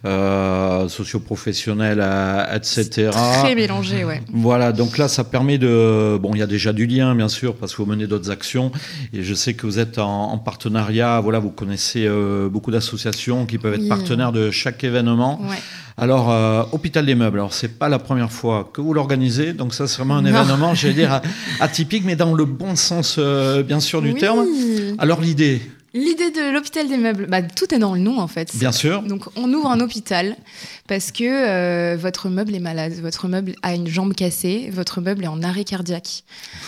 euh, socio-professionnelles, et cetera. Très mélangées, ouais. Voilà, donc là, ça permet de... Bon, il y a déjà du lien, bien sûr, parce que vous menez d'autres actions. Et je sais que vous êtes en, en partenariat. Voilà, vous connaissez euh, beaucoup d'associations qui peuvent être oui. partenaires de chaque événement. Ouais. Alors, euh, Hôpital des Meubles, alors c'est pas la première fois que vous l'organisez, donc ça c'est vraiment un non. événement, j'allais dire, atypique, mais dans le bon sens, euh, bien sûr, du oui. terme. Alors l'idée L'idée de l'Hôpital des Meubles, bah, tout est dans le nom en fait. Bien sûr. Donc on ouvre un hôpital parce que euh, votre meuble est malade, votre meuble a une jambe cassée, votre meuble est en arrêt cardiaque.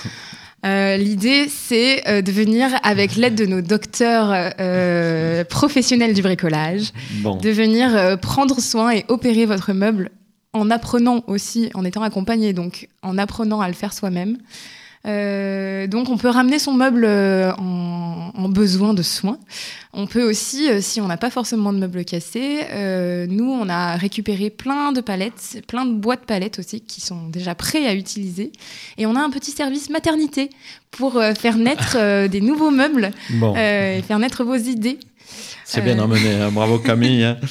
Euh, l'idée, c'est euh, de venir, avec l'aide de nos docteurs euh, professionnels du bricolage, bon. de venir euh, prendre soin et opérer votre meuble en apprenant aussi, en étant accompagné, donc en apprenant à le faire soi-même. Euh, donc on peut ramener son meuble euh, en, en besoin de soins. On peut aussi, euh, si on n'a pas forcément de meubles cassés, euh, nous on a récupéré plein de palettes, plein de boîtes palettes aussi qui sont déjà prêts à utiliser. Et on a un petit service maternité pour euh, faire naître euh, des nouveaux meubles bon. euh, et faire naître vos idées. C'est euh... bien amené, hein. Bravo Camille. Hein.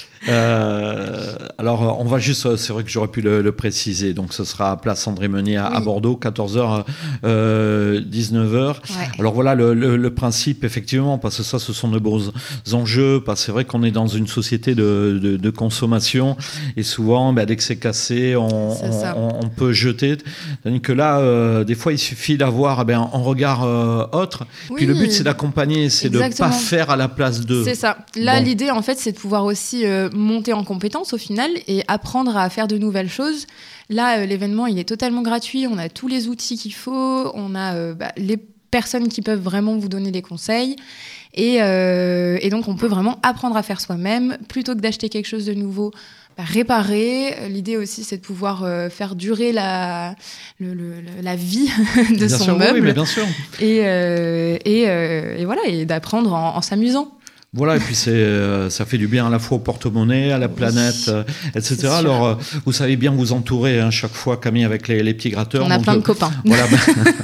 Euh, alors, on va juste, c'est vrai que j'aurais pu le, le préciser, donc ce sera à Place André Meunier à, oui. à Bordeaux, quatorze heures, euh, dix-neuf heures. Ouais. Alors voilà le, le, le principe, effectivement, parce que ça, ce sont de beaux enjeux, parce que c'est vrai qu'on est dans une société de, de, de consommation, et souvent, bah, dès que c'est cassé, on, c'est on, on peut jeter. Tandis que là, euh, des fois, il suffit d'avoir ben, un regard euh, autre, oui. puis le but, c'est d'accompagner, c'est Exactement. de ne pas faire à la place d'eux. C'est ça. Là, bon. l'idée, en fait, c'est de pouvoir aussi... Euh, monter en compétences au final et apprendre à faire de nouvelles choses. Là, euh, l'événement, il est totalement gratuit. On a tous les outils qu'il faut. On a euh, bah, les personnes qui peuvent vraiment vous donner des conseils. Et, euh, et donc, on peut vraiment apprendre à faire soi-même plutôt que d'acheter quelque chose de nouveau. Bah, réparer. L'idée aussi, c'est de pouvoir euh, faire durer la, le, le, la vie de bien son sûr, meuble. Oui, mais bien sûr. Et, euh, et, euh, et voilà, et d'apprendre en, en s'amusant. Voilà, et puis c'est, euh, ça fait du bien à la fois au porte-monnaie, à la planète, oui, euh, et cetera. Alors, euh, vous savez bien vous entourer hein, chaque fois, Camille, avec les, les petits gratteurs. On a donc, plein euh, de copains. Voilà, ben,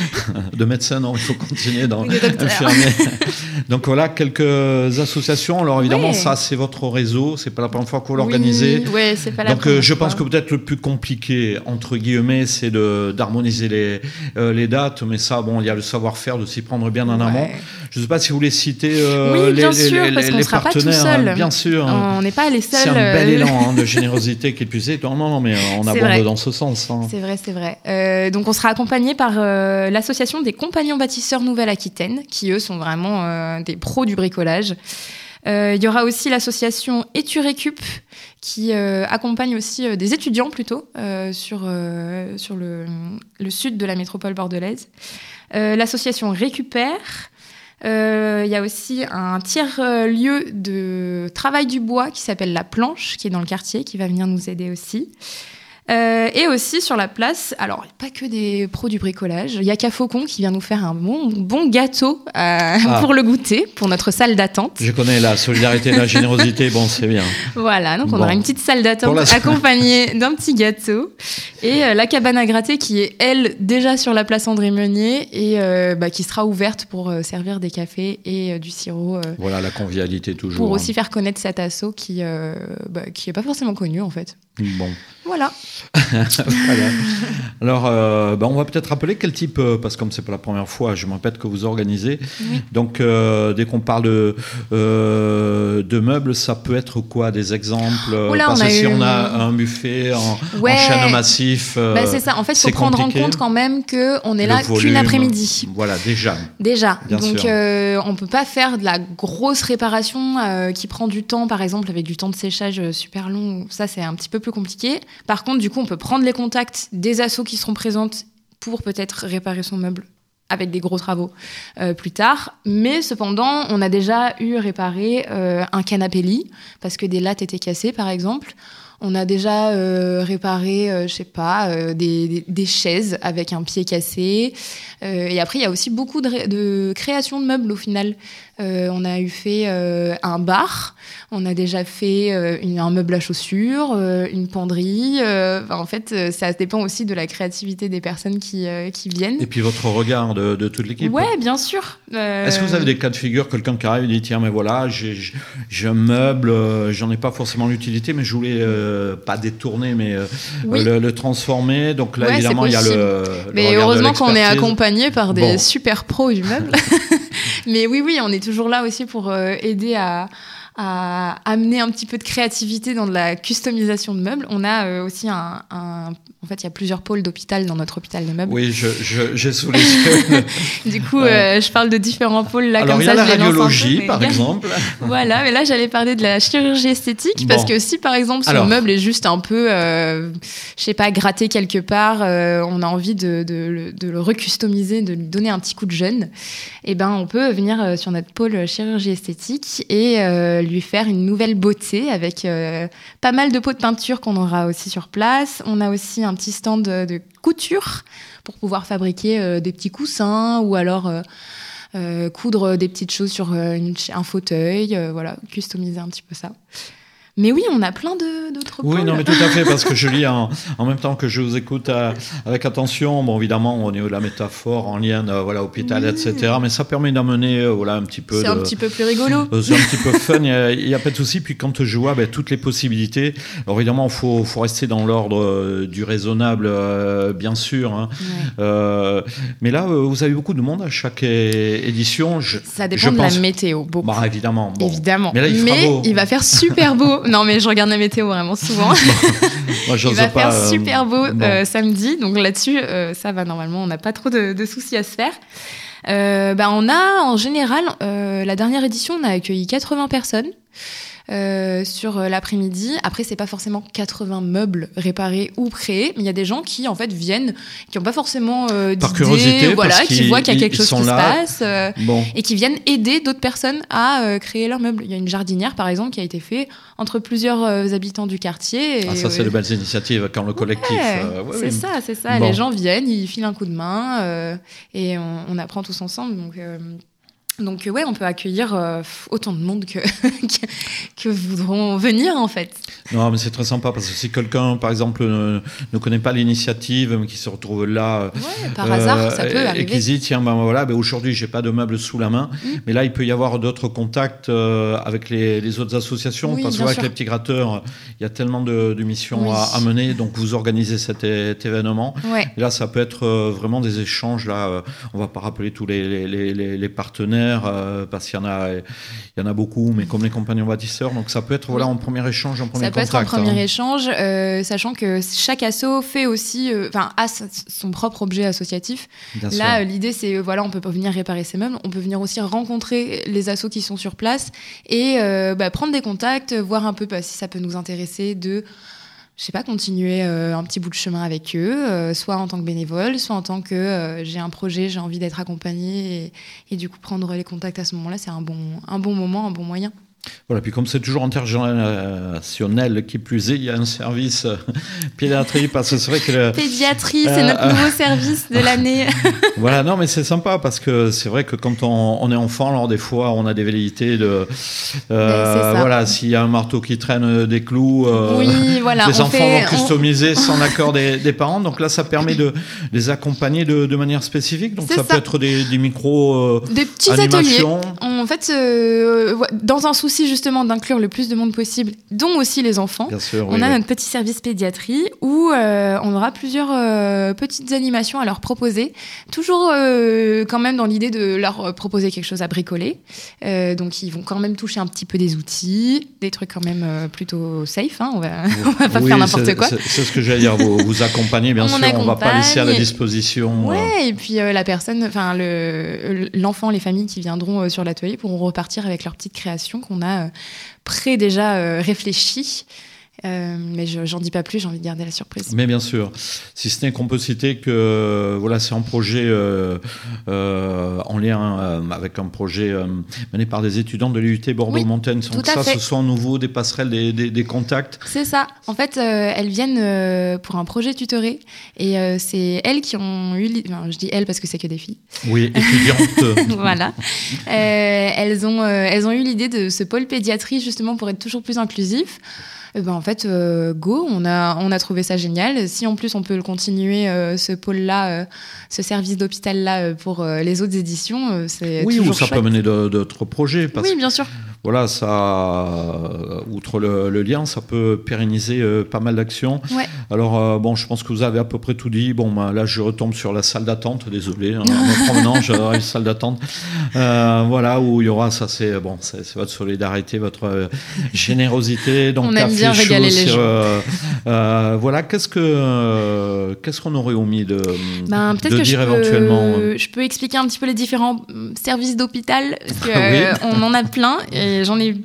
De médecin, non, il faut continuer dans infirmier. Donc voilà, quelques associations. Alors évidemment, ouais. ça, c'est votre réseau. C'est pas la première fois que vous l'organisez. Oui, ouais, c'est pas la Donc première euh, je fois. pense que peut-être le plus compliqué, entre guillemets, c'est de, d'harmoniser les, euh, les dates. Mais ça, bon, il y a le savoir-faire de s'y prendre bien en ouais. amont. Je ne sais pas si vous voulez citer euh, oui, bien les, sûr, les, parce les, qu'on les sera partenaires. Pas tout seul. Hein, bien sûr. On n'est pas les seuls. C'est un bel euh... élan hein, de générosité qui puisse être. Non, non, non, mais on abonde vrai. dans ce sens. Hein. C'est vrai, c'est vrai. Euh, donc on sera accompagné par euh, l'association des compagnons bâtisseurs Nouvelle-Aquitaine, qui eux sont vraiment euh, des pros du bricolage. Euh, il y aura aussi l'association Eturécup, qui euh, accompagne aussi euh, des étudiants plutôt euh, sur, euh, sur le, le sud de la métropole bordelaise. Euh, l'association Récupère. Il euh, y a aussi un tiers-lieu de travail du bois qui s'appelle La Planche, qui est dans le quartier, qui va venir nous aider aussi. Euh, et aussi sur la place, alors pas que des pros du bricolage, il y a Cafaucon qui vient nous faire un bon, bon gâteau euh, ah. pour le goûter, pour notre salle d'attente. Je connais la solidarité et la générosité, bon c'est bien. Voilà, donc on bon. aura une petite salle d'attente la... accompagnée d'un petit gâteau. Et euh, la cabane à gratter qui est, elle, déjà sur la place André Meunier et euh, bah, qui sera ouverte pour euh, servir des cafés et euh, du sirop. Euh, voilà, la convivialité toujours. Pour hein. aussi faire connaître cet asso qui euh, bah, qui est pas forcément connu en fait. Bon. Voilà. voilà. Alors, euh, bah, on va peut-être rappeler quel type, euh, parce que comme c'est pas la première fois, je me répète que vous organisez. Oui. Donc, euh, dès qu'on parle de, euh, de meubles, ça peut être quoi, des exemples Oula, parce on que si eu... on a un buffet en, ouais. en chaîne massif, euh, bah, c'est ça. En fait, il faut prendre compliqué. en compte quand même qu'on est Le là volume, qu'une après-midi. Voilà, déjà. Déjà. Bien Donc, sûr. Euh, on peut pas faire de la grosse réparation euh, qui prend du temps, par exemple, avec du temps de séchage super long. Ça, c'est un petit peu plus compliqué. Par contre, du coup, on peut prendre les contacts des assos qui seront présentes pour peut-être réparer son meuble avec des gros travaux euh, plus tard. Mais cependant, on a déjà eu réparé euh, un canapé lit parce que des lattes étaient cassées, par exemple. On a déjà euh, réparé, euh, je sais pas, euh, des, des, des chaises avec un pied cassé. Euh, et après, il y a aussi beaucoup de, ré- de création de meubles au final. Euh, on a eu fait euh, un bar, on a déjà fait euh, une, un meuble à chaussures, euh, une penderie. Euh, en fait, euh, ça dépend aussi de la créativité des personnes qui, euh, qui viennent. Et puis votre regard de, de toute l'équipe. Ouais, bien sûr. Euh... Est-ce que vous avez des cas de figure, quelqu'un qui arrive et dit tiens, mais voilà, j'ai, j'ai un meuble, euh, j'en ai pas forcément l'utilité, mais je voulais euh, pas détourner, mais euh, oui. le, le transformer. Donc là, ouais, évidemment, il y a le. le mais heureusement qu'on est accompagné par des bon. super pros du meuble. Mais oui, oui, on est toujours là aussi pour euh, aider à, à amener un petit peu de créativité dans de la customisation de meubles. On a euh, aussi un, un... En fait, il y a plusieurs pôles d'hôpital dans notre hôpital de meubles. Oui, je, je, j'ai sous les yeux. Du coup, ouais. euh, je parle de différents pôles. Là, Alors, comme il y a ça, la je radiologie, peu, par exemple. Voilà, mais là, j'allais parler de la chirurgie esthétique. Bon. Parce que si, par exemple, son Alors. meuble est juste un peu, euh, je sais pas, gratté quelque part, euh, on a envie de, de, de le recustomiser, de lui donner un petit coup de jeune, eh ben, on peut venir sur notre pôle chirurgie esthétique et euh, lui faire une nouvelle beauté avec euh, pas mal de pots de peinture qu'on aura aussi sur place. On a aussi un petit stand de, de couture pour pouvoir fabriquer euh, des petits coussins ou alors euh, euh, coudre des petites choses sur euh, une, un fauteuil, euh, voilà, customiser un petit peu ça. Mais oui, on a plein de, d'autres Oui, pôles. non, mais tout à fait, parce que je lis en, en même temps que je vous écoute à, avec attention, bon, évidemment, au niveau de la métaphore, en lien, euh, voilà, hôpital, oui. et cetera, mais ça permet d'amener, euh, voilà, un petit peu... C'est de, un petit peu plus rigolo. Euh, c'est un petit peu fun, il n'y a, a pas de souci, puis quand je vois ben, toutes les possibilités, alors évidemment, il faut, faut rester dans l'ordre euh, du raisonnable, euh, bien sûr, hein. Ouais. Euh, mais là, euh, vous avez beaucoup de monde à chaque é- édition. Je, ça dépend je de pense... la météo, beaucoup. Bah, évidemment. Bon. Évidemment. Mais là, il, mais beau. il va faire super beau. Non, mais je regarde la météo vraiment souvent. Bon, moi, il va pas, faire super beau bon. euh, samedi. Donc là-dessus, euh, ça va normalement. On n'a pas trop de, de soucis à se faire. Euh, bah, on a, en général, euh, la dernière édition, on a accueilli quatre-vingts personnes. Euh, sur l'après-midi. Après, c'est pas forcément quatre-vingts meubles réparés ou créés, mais il y a des gens qui en fait viennent, qui n'ont pas forcément euh, par d'idée, curiosité, voilà, parce qui voient qu'il y a quelque chose qui là. se passe euh, bon. et qui viennent aider d'autres personnes à euh, créer leurs meubles. Il y a une jardinière, par exemple, qui a été faite entre plusieurs euh, habitants du quartier. Et, ah, ça, euh, c'est de belles initiatives quand le collectif. Ouais, euh, ouais, c'est oui. ça, c'est ça. Bon. Les gens viennent, ils filent un coup de main euh, et on, on apprend tous ensemble. Donc. Euh, Donc ouais, on peut accueillir euh, autant de monde que, que, que voudront venir en fait. Non, mais c'est très sympa parce que si quelqu'un, par exemple, ne, ne connaît pas l'initiative, mais qui se retrouve là, ouais, par euh, hasard, ça peut et, arriver. Et qui se dit tiens ben voilà, ben aujourd'hui j'ai pas de meubles sous la main, mmh. mais là il peut y avoir d'autres contacts euh, avec les, les autres associations oui, parce que avec les petits gratteurs, il y a tellement de, de missions oui. à, à mener, donc vous organisez cet, cet événement. Ouais. Et là, ça peut être euh, vraiment des échanges. Là, euh, on va pas rappeler tous les, les, les, les partenaires. Euh, parce qu'il y en a, il y en a beaucoup, mais comme les compagnons bâtisseurs, donc ça peut être voilà, en premier échange, en premier ça contact. Ça peut être en premier hein. échange, euh, sachant que chaque asso fait aussi, enfin, euh, a son propre objet associatif. Bien Là, sûr. l'idée, c'est, voilà, on peut pas venir réparer ses meubles, on peut venir aussi rencontrer les assos qui sont sur place et euh, bah, prendre des contacts, voir un peu bah, si ça peut nous intéresser de... je sais pas, continuer euh, un petit bout de chemin avec eux, euh, soit en tant que bénévole, soit en tant que euh, j'ai un projet, j'ai envie d'être accompagnée et, et du coup prendre les contacts à ce moment-là, c'est un bon, un bon moment, un bon moyen. Voilà, puis comme c'est toujours intergénérationnel, qui plus est, il y a un service euh, pédiatrie, parce que c'est vrai que... Le, pédiatrie, c'est euh, notre euh, nouveau service de l'année. Voilà, non, mais c'est sympa, parce que c'est vrai que quand on, on est enfant, alors des fois, on a des velléités de... Euh, voilà, s'il y a un marteau qui traîne des clous, euh, oui, voilà, les enfants fait, vont customiser on... sans l'accord des, des parents, donc là, ça permet de les accompagner de, de manière spécifique, donc ça, ça peut être des, des micros euh, des petits animations. Ateliers. En fait, euh, dans un souci justement d'inclure le plus de monde possible, dont aussi les enfants. Bien sûr, on oui, a oui. notre petit service pédiatrie où euh, on aura plusieurs euh, petites animations à leur proposer, toujours euh, quand même dans l'idée de leur proposer quelque chose à bricoler. Euh, donc ils vont quand même toucher un petit peu des outils, des trucs quand même euh, plutôt safe. Hein, on va, on va pas oui, faire n'importe c'est, quoi. C'est, c'est ce que j'allais dire. Vous, vous accompagnez, bien on sûr. Accompagne, on va pas laisser à la disposition. Ouais. Euh... Et puis euh, la personne, enfin le l'enfant, les familles qui viendront euh, sur l'atelier pourront repartir avec leur petite création qu'on a euh, pré déjà euh, réfléchi. Euh, mais je, j'en dis pas plus, j'ai envie de garder la surprise. Mais bien sûr, si ce n'est qu'on peut citer que voilà, c'est un projet euh, euh, en lien euh, avec un projet euh, mené par des étudiants de l'U T Bordeaux-Montaigne. Oui, Donc ça, fait. ce sont à nouveau des passerelles, des, des, des contacts. C'est ça. En fait, euh, elles viennent euh, pour un projet tutoré et euh, c'est elles qui ont eu... Enfin, je dis elles parce que c'est que des filles. Oui, étudiantes. Voilà. Euh, elles, ont, euh, elles ont eu l'idée de ce pôle pédiatrie justement pour être toujours plus inclusif. Eh ben en fait, euh, go, on a, on a trouvé ça génial. Si en plus on peut le continuer, euh, ce pôle-là, euh, ce service d'hôpital-là, euh, pour euh, les autres éditions, euh, c'est oui, toujours ou ça chouette. peut mener de, d'autres projets. Parce oui, bien sûr. Voilà, ça, outre le, le lien, ça peut pérenniser euh, pas mal d'actions. Ouais. Alors, euh, bon, je pense que vous avez à peu près tout dit. Bon, bah, là, je retombe sur la salle d'attente, désolé. Hein, en promenant, j'aurai une salle d'attente. Euh, voilà, où il y aura, ça, c'est, bon, c'est, c'est votre solidarité, votre euh, générosité. Donc, on aime bien régaler les gens. Euh, euh, voilà, qu'est-ce, que, euh, qu'est-ce qu'on aurait omis de, ben, peut-être de que dire je peux, éventuellement je peux expliquer un petit peu les différents services d'hôpital, parce qu'on oui. euh, en a plein. Et j'en ai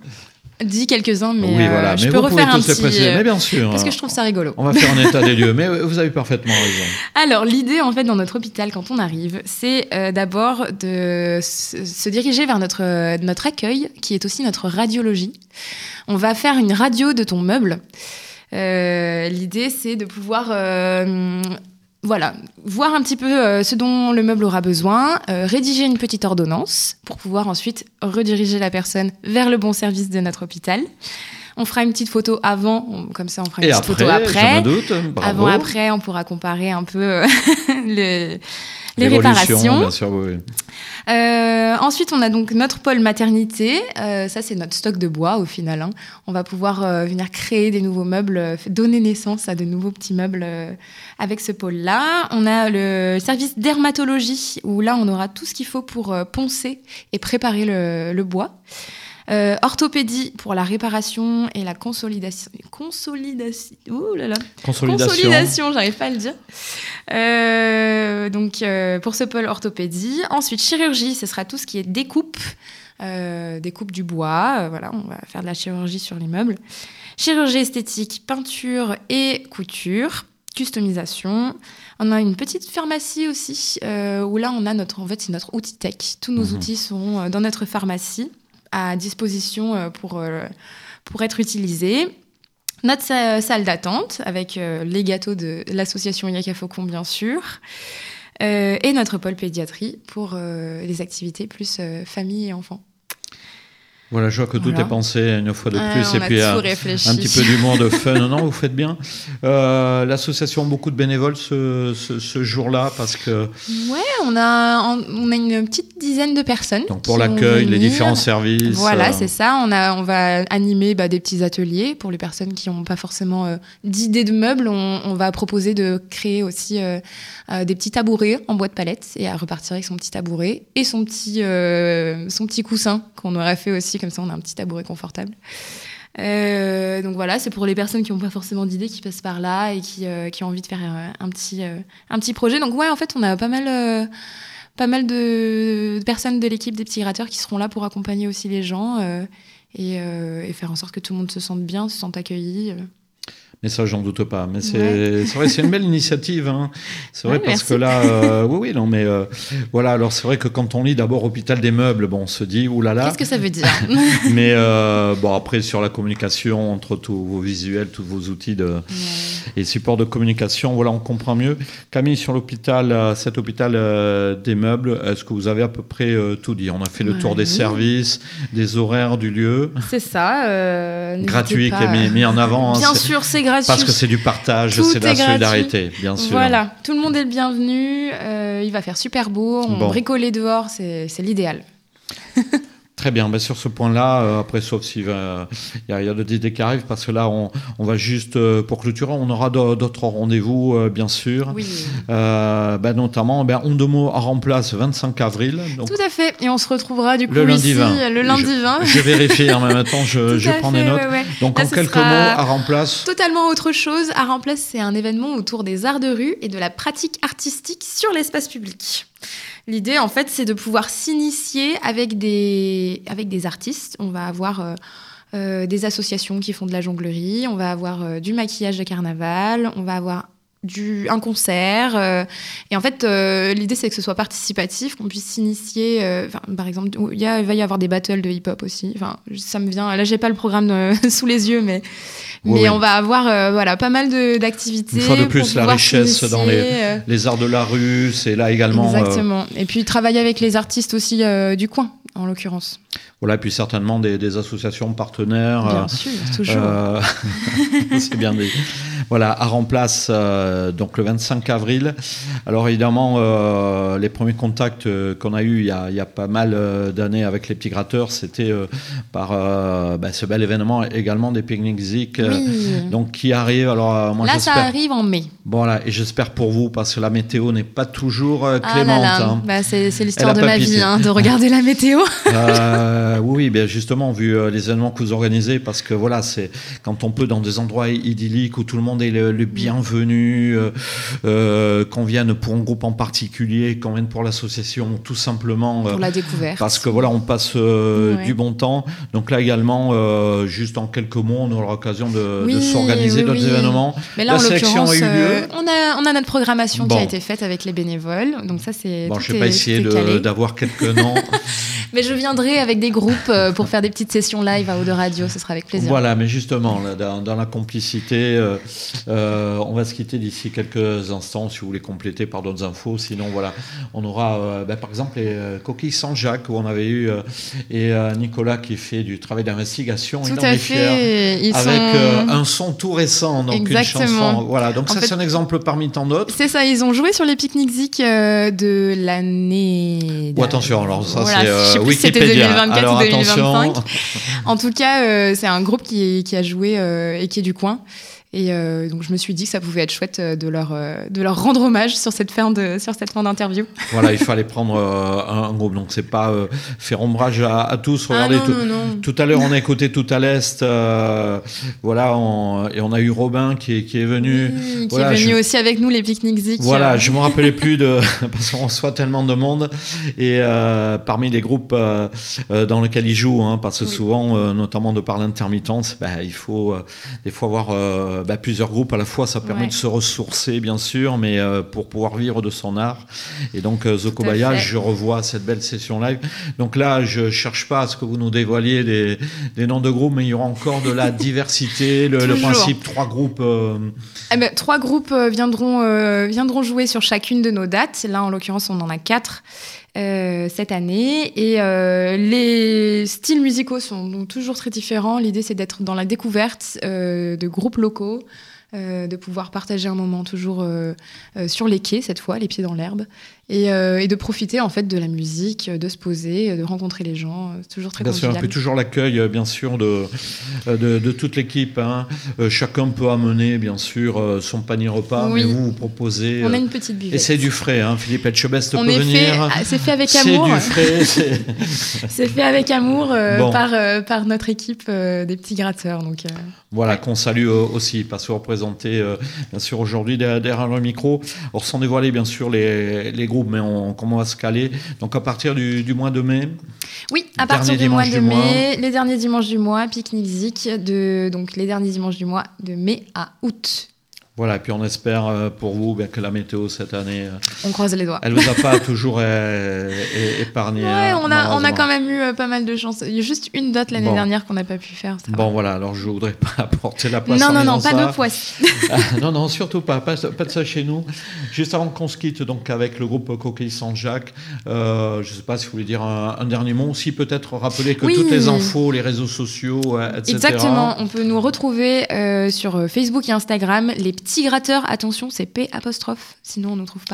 dit quelques-uns, mais, oui, voilà. euh, je mais peux vous refaire un tous petit... Les préciser. Mais bien sûr. Parce que je trouve ça rigolo. On va faire un état des lieux, mais vous avez parfaitement raison. Alors, l'idée, en fait, dans notre hôpital, quand on arrive, c'est euh, d'abord de se, se diriger vers notre, euh, notre accueil, qui est aussi notre radiologie. On va faire une radio de ton meuble. Euh, l'idée, c'est de pouvoir... Euh, Voilà, voir un petit peu euh, ce dont le meuble aura besoin, euh, rédiger une petite ordonnance pour pouvoir ensuite rediriger la personne vers le bon service de notre hôpital. On fera une petite photo avant, on, comme ça on fera une Et petite après, photo après. Je me doute, bravo. Avant, après, on pourra comparer un peu euh, les, les réparations. Bien sûr, oui. Euh, ensuite, on a donc notre pôle maternité. Euh, ça, c'est notre stock de bois au final. Hein. On va pouvoir euh, venir créer des nouveaux meubles, euh, donner naissance à de nouveaux petits meubles euh, avec ce pôle-là. On a le service dermatologie où là, on aura tout ce qu'il faut pour euh, poncer et préparer le, le bois. Euh, orthopédie pour la réparation et la consolidation. Consolidation. Ouh là là. Consolidation. Consolidation, j'arrive pas à le dire. Euh, donc euh, pour ce pôle orthopédie. Ensuite chirurgie, ce sera tout ce qui est découpe, euh, découpe du bois. Euh, voilà, on va faire de la chirurgie sur les meubles. Chirurgie esthétique, peinture et couture. Customisation. On a une petite pharmacie aussi euh, où là on a notre, en fait c'est notre outil tech. Tous nos mmh. outils sont dans notre pharmacie, à disposition pour, pour être utilisés. Notre salle d'attente, avec les gâteaux de l'association Yaka Faucon, bien sûr. euh, et notre pôle pédiatrie pour euh, les activités plus euh, famille et enfants. Voilà, je vois que tout voilà. est pensé une fois de plus, ouais, et puis euh, un petit peu d'humour, de fun. Non, non, vous faites bien. Euh, l'association a beaucoup de bénévoles ce, ce, ce jour-là, parce que... Ouais, on a, on a une petite dizaine de personnes. Donc pour l'accueil, les différents services... Voilà, euh... c'est ça. On, a, on va animer bah, des petits ateliers pour les personnes qui n'ont pas forcément euh, d'idées de meubles. On, on va proposer de créer aussi euh, euh, des petits tabourets en bois de palette, et à repartir avec son petit tabouret et son petit, euh, son petit coussin qu'on aurait fait aussi. Comme ça, on a un petit tabouret confortable. Euh, donc voilà, c'est pour les personnes qui n'ont pas forcément d'idées, qui passent par là et qui, euh, qui ont envie de faire euh, un, petit, euh, un petit projet. Donc ouais, en fait, on a pas mal, euh, pas mal de personnes de l'équipe des Petits Gratteurs qui seront là pour accompagner aussi les gens euh, et, euh, et faire en sorte que tout le monde se sente bien, se sente accueilli. Euh. Mais ça, j'en doute pas. Mais c'est, ouais. c'est vrai, c'est une belle initiative. Hein. C'est vrai ouais, parce merci. que là, euh, oui, oui, non, mais euh, voilà. Alors c'est vrai que quand on lit d'abord Hôpital des Meubles, bon, on se dit oulala. Qu'est-ce que ça veut dire? Mais euh, bon, après sur la communication entre tous vos visuels, tous vos outils de ouais. et supports de communication, voilà, on comprend mieux. Camille, sur l'hôpital, euh, cet hôpital euh, des meubles, est-ce que vous avez à peu près euh, tout dit? On a fait le ouais, tour des oui. services, des horaires du lieu. C'est ça. Euh, gratuit, pas... qui est mis, mis en avant. Bien hein, sûr, c'est gratuit. Parce que c'est du partage, tout c'est de la gratuit. solidarité, bien sûr. Voilà, tout le monde est le bienvenu. Euh, il va faire super beau. On bon. bricoler dehors, c'est, c'est l'idéal. Très bien, ben sur ce point-là, euh, après, sauf s'il euh, y, y a d'autres idées qui arrivent, parce que là, on, on va juste, euh, pour clôturer, on aura d'autres rendez-vous, euh, bien sûr. Oui. Euh, ben, notamment, ben, Ondomo en remplace vingt-cinq avril. Donc, tout à fait, et on se retrouvera du coup le lundi ici vingt. le lundi vingt. Je, je vérifie en même temps, je, je prends fait, des notes. Ouais, ouais. Donc là, en quelques mots, à remplace... Totalement autre chose. À remplace, c'est un événement autour des arts de rue et de la pratique artistique sur l'espace public. L'idée, en fait, c'est de pouvoir s'initier avec des, avec des artistes. On va avoir euh, euh, des associations qui font de la jonglerie, on va avoir euh, du maquillage de carnaval, on va avoir du, un concert. Euh, et en fait, euh, l'idée, c'est que ce soit participatif, qu'on puisse s'initier. Euh, par exemple, il, y a, il va y avoir des battles de hip-hop aussi. Enfin, ça me vient... Là, j'ai pas le programme de, sous les yeux, mais... Mais oui, oui. on va avoir euh, voilà, pas mal de, d'activités. Une fois de plus, la richesse dans les, euh... les arts de la rue, c'est là également... Exactement. Euh... Et puis, travailler avec les artistes aussi euh, du coin, en l'occurrence. Voilà, et puis certainement des, des associations partenaires. Bien euh, sûr, toujours. Euh... c'est bien dit. Voilà, à remplace euh, donc le vingt-cinq avril. Alors évidemment, euh, les premiers contacts euh, qu'on a eus il y a, il y a pas mal euh, d'années avec les Petits Gratteurs, c'était euh, par euh, bah, ce bel événement également des Picnic Zik, euh, oui. donc qui arrive. Alors euh, moi, là, j'espère... ça arrive en mai. Voilà, et j'espère pour vous, parce que la météo n'est pas toujours euh, clémente. Ah là là. Hein. Bah, c'est, c'est l'histoire de ma vie, hein, de regarder la météo. euh, oui, bien justement, vu euh, les événements que vous organisez, parce que voilà, c'est quand on peut dans des endroits idylliques où tout le monde est le, le bienvenu, euh, euh, qu'on vienne pour un groupe en particulier, qu'on vienne pour l'association, tout simplement. Pour euh, la découverte. Parce que voilà, on passe euh, ouais. du bon temps. Donc là également, euh, juste en quelques mots, on aura l'occasion de, oui, de s'organiser oui, d'autres oui. événements. Mais là, la en sélection a eu lieu. Euh, on a, on a notre programmation bon. qui a été faite avec les bénévoles. Donc ça, c'est bon, tout je vais est, pas essayer de, d'avoir quelques noms. Mais je viendrai avec des groupes euh, pour faire des petites sessions live à Eau de Radio, ce sera avec plaisir. Voilà, mais justement, là, dans, dans la complicité, euh, euh, on va se quitter d'ici quelques instants, si vous voulez compléter par d'autres infos. Sinon, voilà, on aura euh, ben, par exemple les euh, coquilles Saint-Jacques, où on avait eu euh, et euh, Nicolas qui fait du travail d'investigation. Tout à fait. Ils avec sont... euh, un son tout récent, donc Exactement. une chanson. Voilà, donc en ça, fait, c'est un exemple parmi tant d'autres. C'est ça, ils ont joué sur les Picnic Zik euh, de l'année... Oh, attention, alors ça, voilà, c'est euh, je sais plus Wikipédia. Si c'était deux mille vingt-quatre alors, ou deux mille vingt-cinq. Attention. En tout cas, euh, c'est un groupe qui, qui a joué euh, et qui est du coin. Et euh, donc je me suis dit que ça pouvait être chouette de leur, euh, de leur rendre hommage sur cette fin, de, sur cette fin d'interview. Voilà, il fallait prendre euh, un, un groupe, donc c'est pas euh, faire ombrage à, à tous. Regardez, ah non, tout, non, non. tout à l'heure on a écouté Tout à l'Est, euh, voilà, on, et on a eu Robin qui est, qui est venu. Oui, qui voilà, est venu je, aussi avec nous, les Picnic Zik. Voilà, euh... je me rappelais plus de, parce qu'on reçoit tellement de monde, et euh, parmi les groupes euh, euh, dans lesquels ils jouent, hein, parce que oui. souvent, euh, notamment de par l'intermittence, bah, il faut euh, des fois avoir euh, euh, bah, plusieurs groupes à la fois, ça permet ouais. de se ressourcer bien sûr, mais euh, pour pouvoir vivre de son art. Et donc euh, Zokobaya, je revois cette belle session live. Donc là, je cherche pas à ce que vous nous dévoiliez des, des noms de groupes, mais il y aura encore de la diversité. Le, le principe, trois groupes. Euh... Eh ben, trois groupes viendront euh, viendront jouer sur chacune de nos dates. Là, en l'occurrence, on en a quatre. Euh, cette année et euh, les styles musicaux sont donc toujours très différents. L'idée c'est d'être dans la découverte euh, de groupes locaux, euh, de pouvoir partager un moment toujours euh, euh, sur les quais cette fois, les pieds dans l'herbe, et, euh, et de profiter en fait de la musique, de se poser, de rencontrer les gens. C'est toujours très bien convivial. sûr, on fait toujours l'accueil bien sûr de de, de toute l'équipe. Hein. Euh, chacun peut amener bien sûr son panier repas, oui. mais vous vous proposez. On a une petite buvette. Et c'est du frais, hein. Philippe Etchebest peut on venir. Fait, c'est fait avec amour. C'est du frais. c'est... c'est fait avec amour euh, bon. par euh, par notre équipe euh, des petits gratteurs. Donc euh... voilà ouais. qu'on salue euh, aussi parce que vous représentez euh, bien sûr aujourd'hui derrière le micro. Alors sans dévoiler bien sûr les les groupes, mais on, comment on va se caler. Donc à partir du, du mois de mai. Oui, à partir du mois de du mai, mois. les derniers dimanches du mois, Picnic Zik, de donc les derniers dimanches du mois de mai à août. Voilà, et puis on espère pour vous ben, que la météo cette année, on croise les doigts. Elle vous a pas toujours euh, épargné. Ouais, on a on a quand même eu pas mal de chance. Il y a juste une date l'année bon. dernière qu'on n'a pas pu faire. Bon va. Voilà, alors je voudrais pas apporter la poisse. Non en non non, pas ça. de poisse. non non, surtout pas, pas, pas de ça chez nous. Juste avant qu'on se quitte donc avec le groupe Coquille Saint-Jacques, euh, je sais pas si vous voulez dire un, un dernier mot, aussi peut-être rappeler que oui. toutes les infos, les réseaux sociaux, et cetera. Exactement, on peut nous retrouver euh, sur Facebook et Instagram, les petits gratteurs. Attention, c'est P apostrophe, sinon on ne nous trouve pas.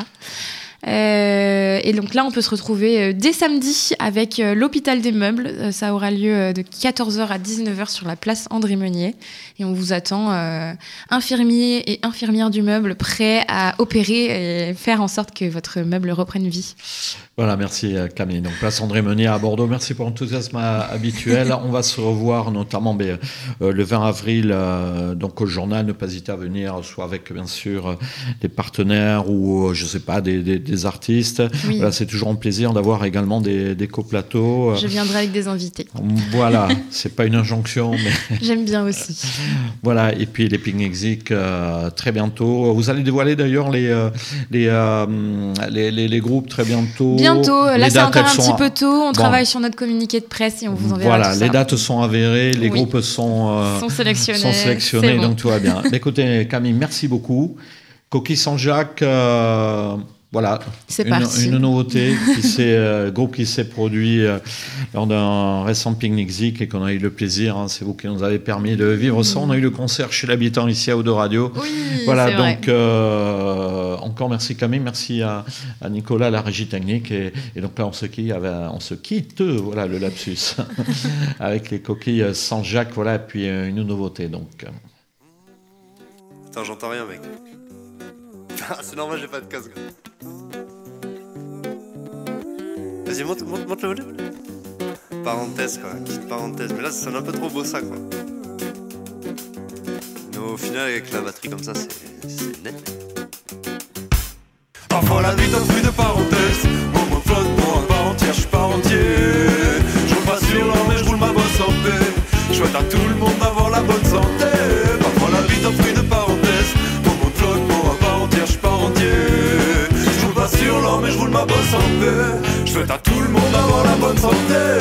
Euh, et donc là, on peut se retrouver euh, dès samedi avec euh, l'hôpital des meubles. Euh, ça aura lieu euh, de quatorze heures à dix-neuf heures sur la place André Meunier. Et on vous attend euh, infirmiers et infirmières du meuble prêts à opérer et faire en sorte que votre meuble reprenne vie. Voilà, merci Camille. Donc place André Meunier à Bordeaux. Merci pour l'enthousiasme habituel. On va se revoir notamment ben, euh, le vingt avril euh, donc au journal. Ne pas hésiter à venir, soit avec bien sûr euh, des partenaires ou euh, je sais pas des, des, des artistes. Oui. Voilà, c'est toujours un plaisir d'avoir également des, des coplateaux. Je viendrai avec des invités. Voilà, c'est pas une injonction, mais j'aime bien aussi. Voilà, et puis les Picnic Zik euh, très bientôt. Vous allez dévoiler d'ailleurs les euh, les, euh, les, les les groupes très bientôt. Bientôt, là les c'est encore un sont... petit peu tôt, on bon. travaille sur notre communiqué de presse et on vous enverra voilà, tout les ça. dates sont avérées, les oui. groupes sont, euh, sont sélectionnés, sont sélectionnés bon. donc tout va bien. Écoutez Camille, merci beaucoup. Coquille Saint-Jacques, euh, voilà, c'est une, parti. une nouveauté, qui s'est, euh, groupe qui s'est produit euh, lors d'un récent Picnic Zik et qu'on a eu le plaisir, hein, c'est vous qui nous avez permis de vivre ça. On a eu le concert chez l'habitant ici à Odo Radio. Oui, voilà, c'est donc euh, encore merci Camille, merci à, à Nicolas, la régie technique. Et, et donc là, on se quitte, on se quitte voilà le lapsus, avec les Coquilles Saint-Jacques, voilà, et puis une nouveauté. Donc. Attends, j'entends rien, mec. C'est normal, j'ai pas de casque. Vas-y, monte, monte, monte le volume. Parenthèse, quoi, petite parenthèse. Mais là, ça sonne un peu trop beau, ça, quoi. Mais au final, avec la batterie comme ça, c'est, c'est net. Parfois la vie t'offre une parenthèse. Mon mot flotte, moi, à part entière, je suis pas entier. Je roule pas sur l'or, mais je roule ma bosse en paix. Je souhaite à tout le monde d'avoir la bonne santé. Parfois la vie t'offre une parenthèse. Mon mot flotte, moi, à part entière, je suis pas entier. Je roule pas sur l'or, mais je roule ma bosse en paix. Je souhaite à tout le monde d'avoir la bonne santé.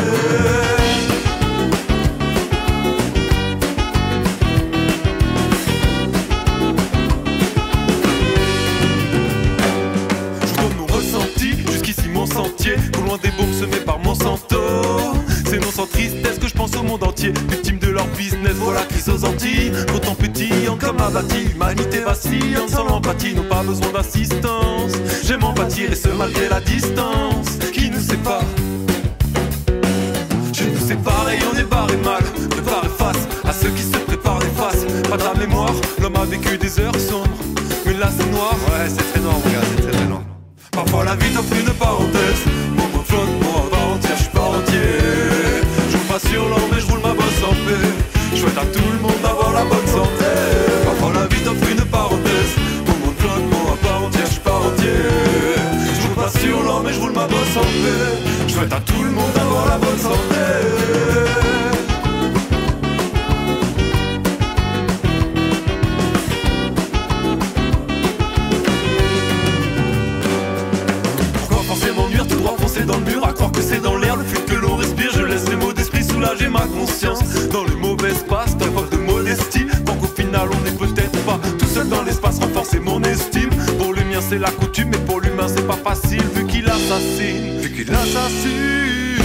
Au loin des bombes semées par Monsanto. C'est non sans tristesse que je pense au monde entier, victime de leur business, voilà crise aux Antilles. Pourtant pétillant comme abattis, l'humanité vacillante sans l'empathie, n'ont pas besoin d'assistance. J'aime en pâtir et ce malgré la distance qui nous sépare. Je nous sépare et on est barré mal, préparé face à ceux qui se préparent des faces. Pas de la mémoire, l'homme a vécu des heures sombres, mais là c'est noir. Ouais, c'est très noir, mon gars, c'est très très noir. Parfois la vie t'offre une parenthèse. Mon mot flotte, moi à part entière, je suis pas entier. Je roule pas sur l'or mais je roule ma bosse en paix. Je souhaite à tout le monde d'avoir la bonne santé. Parfois la vie t'offre une parenthèse. Mon mot flotte, moi à part entière, je suis pas entier. Je roule pas sur l'or mais je roule ma bosse en paix. Je souhaite à tout le monde d'avoir la bonne santé. ma conscience. Dans les mauvais passes, d'un preuve de modestie. Tant qu'au final on n'est peut-être pas tout seul dans l'espace, renforcer mon estime. Pour le mien c'est la coutume, mais pour l'humain c'est pas facile. Vu qu'il assassine, vu qu'il assassine.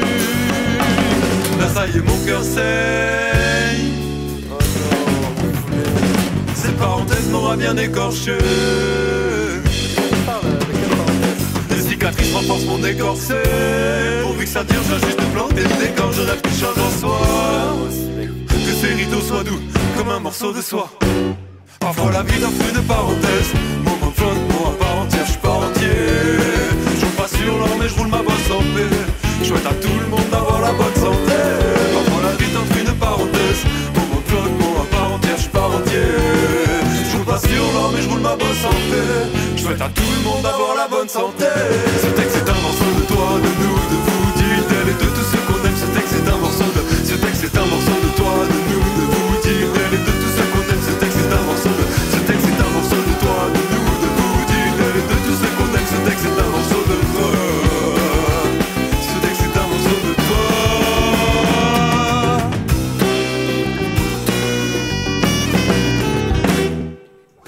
Là ça y est, mon cœur saigne. Cette parenthèse m'aura bien écorché. Les cicatrices renforcent mon écorcé. Pourvu que ça dure, je viens juste de planter le décor. Je rêve qu'il change en soi, que ces rideaux soient doux comme un morceau de soie. Parfois la vie n'offre une parenthèse. Mon monde flotte, moi à part entière, je suis pas entier. Je roule pas sur l'or mais je roule ma bosse en paix. Je souhaite à tout le monde d'avoir la bonne santé. Parfois la vie t'offre une parenthèse. Mon monde flotte, moi à part entière, je suis pas entier. Je roule pas sur l'or mais je roule ma bosse en paix. Je souhaite à tout le monde d'avoir la bonne santé. Ce texte c'est un morceau de toi, de nous, de vous, d'elle et de tous ceux qu'on aime. Ce texte c'est un morceau de, ce texte c'est un morceau de toi, de nous, de vous, d'elle et de tous ceux qu'on aime. Ce texte c'est un morceau de, ce texte c'est un morceau de toi, de nous, de vous, d'elle et de tous ceux qu'on aime. Ce texte c'est un morceau de toi. Ce texte c'est un morceau de toi.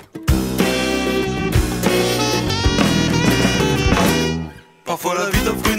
Parfois la vie t'offre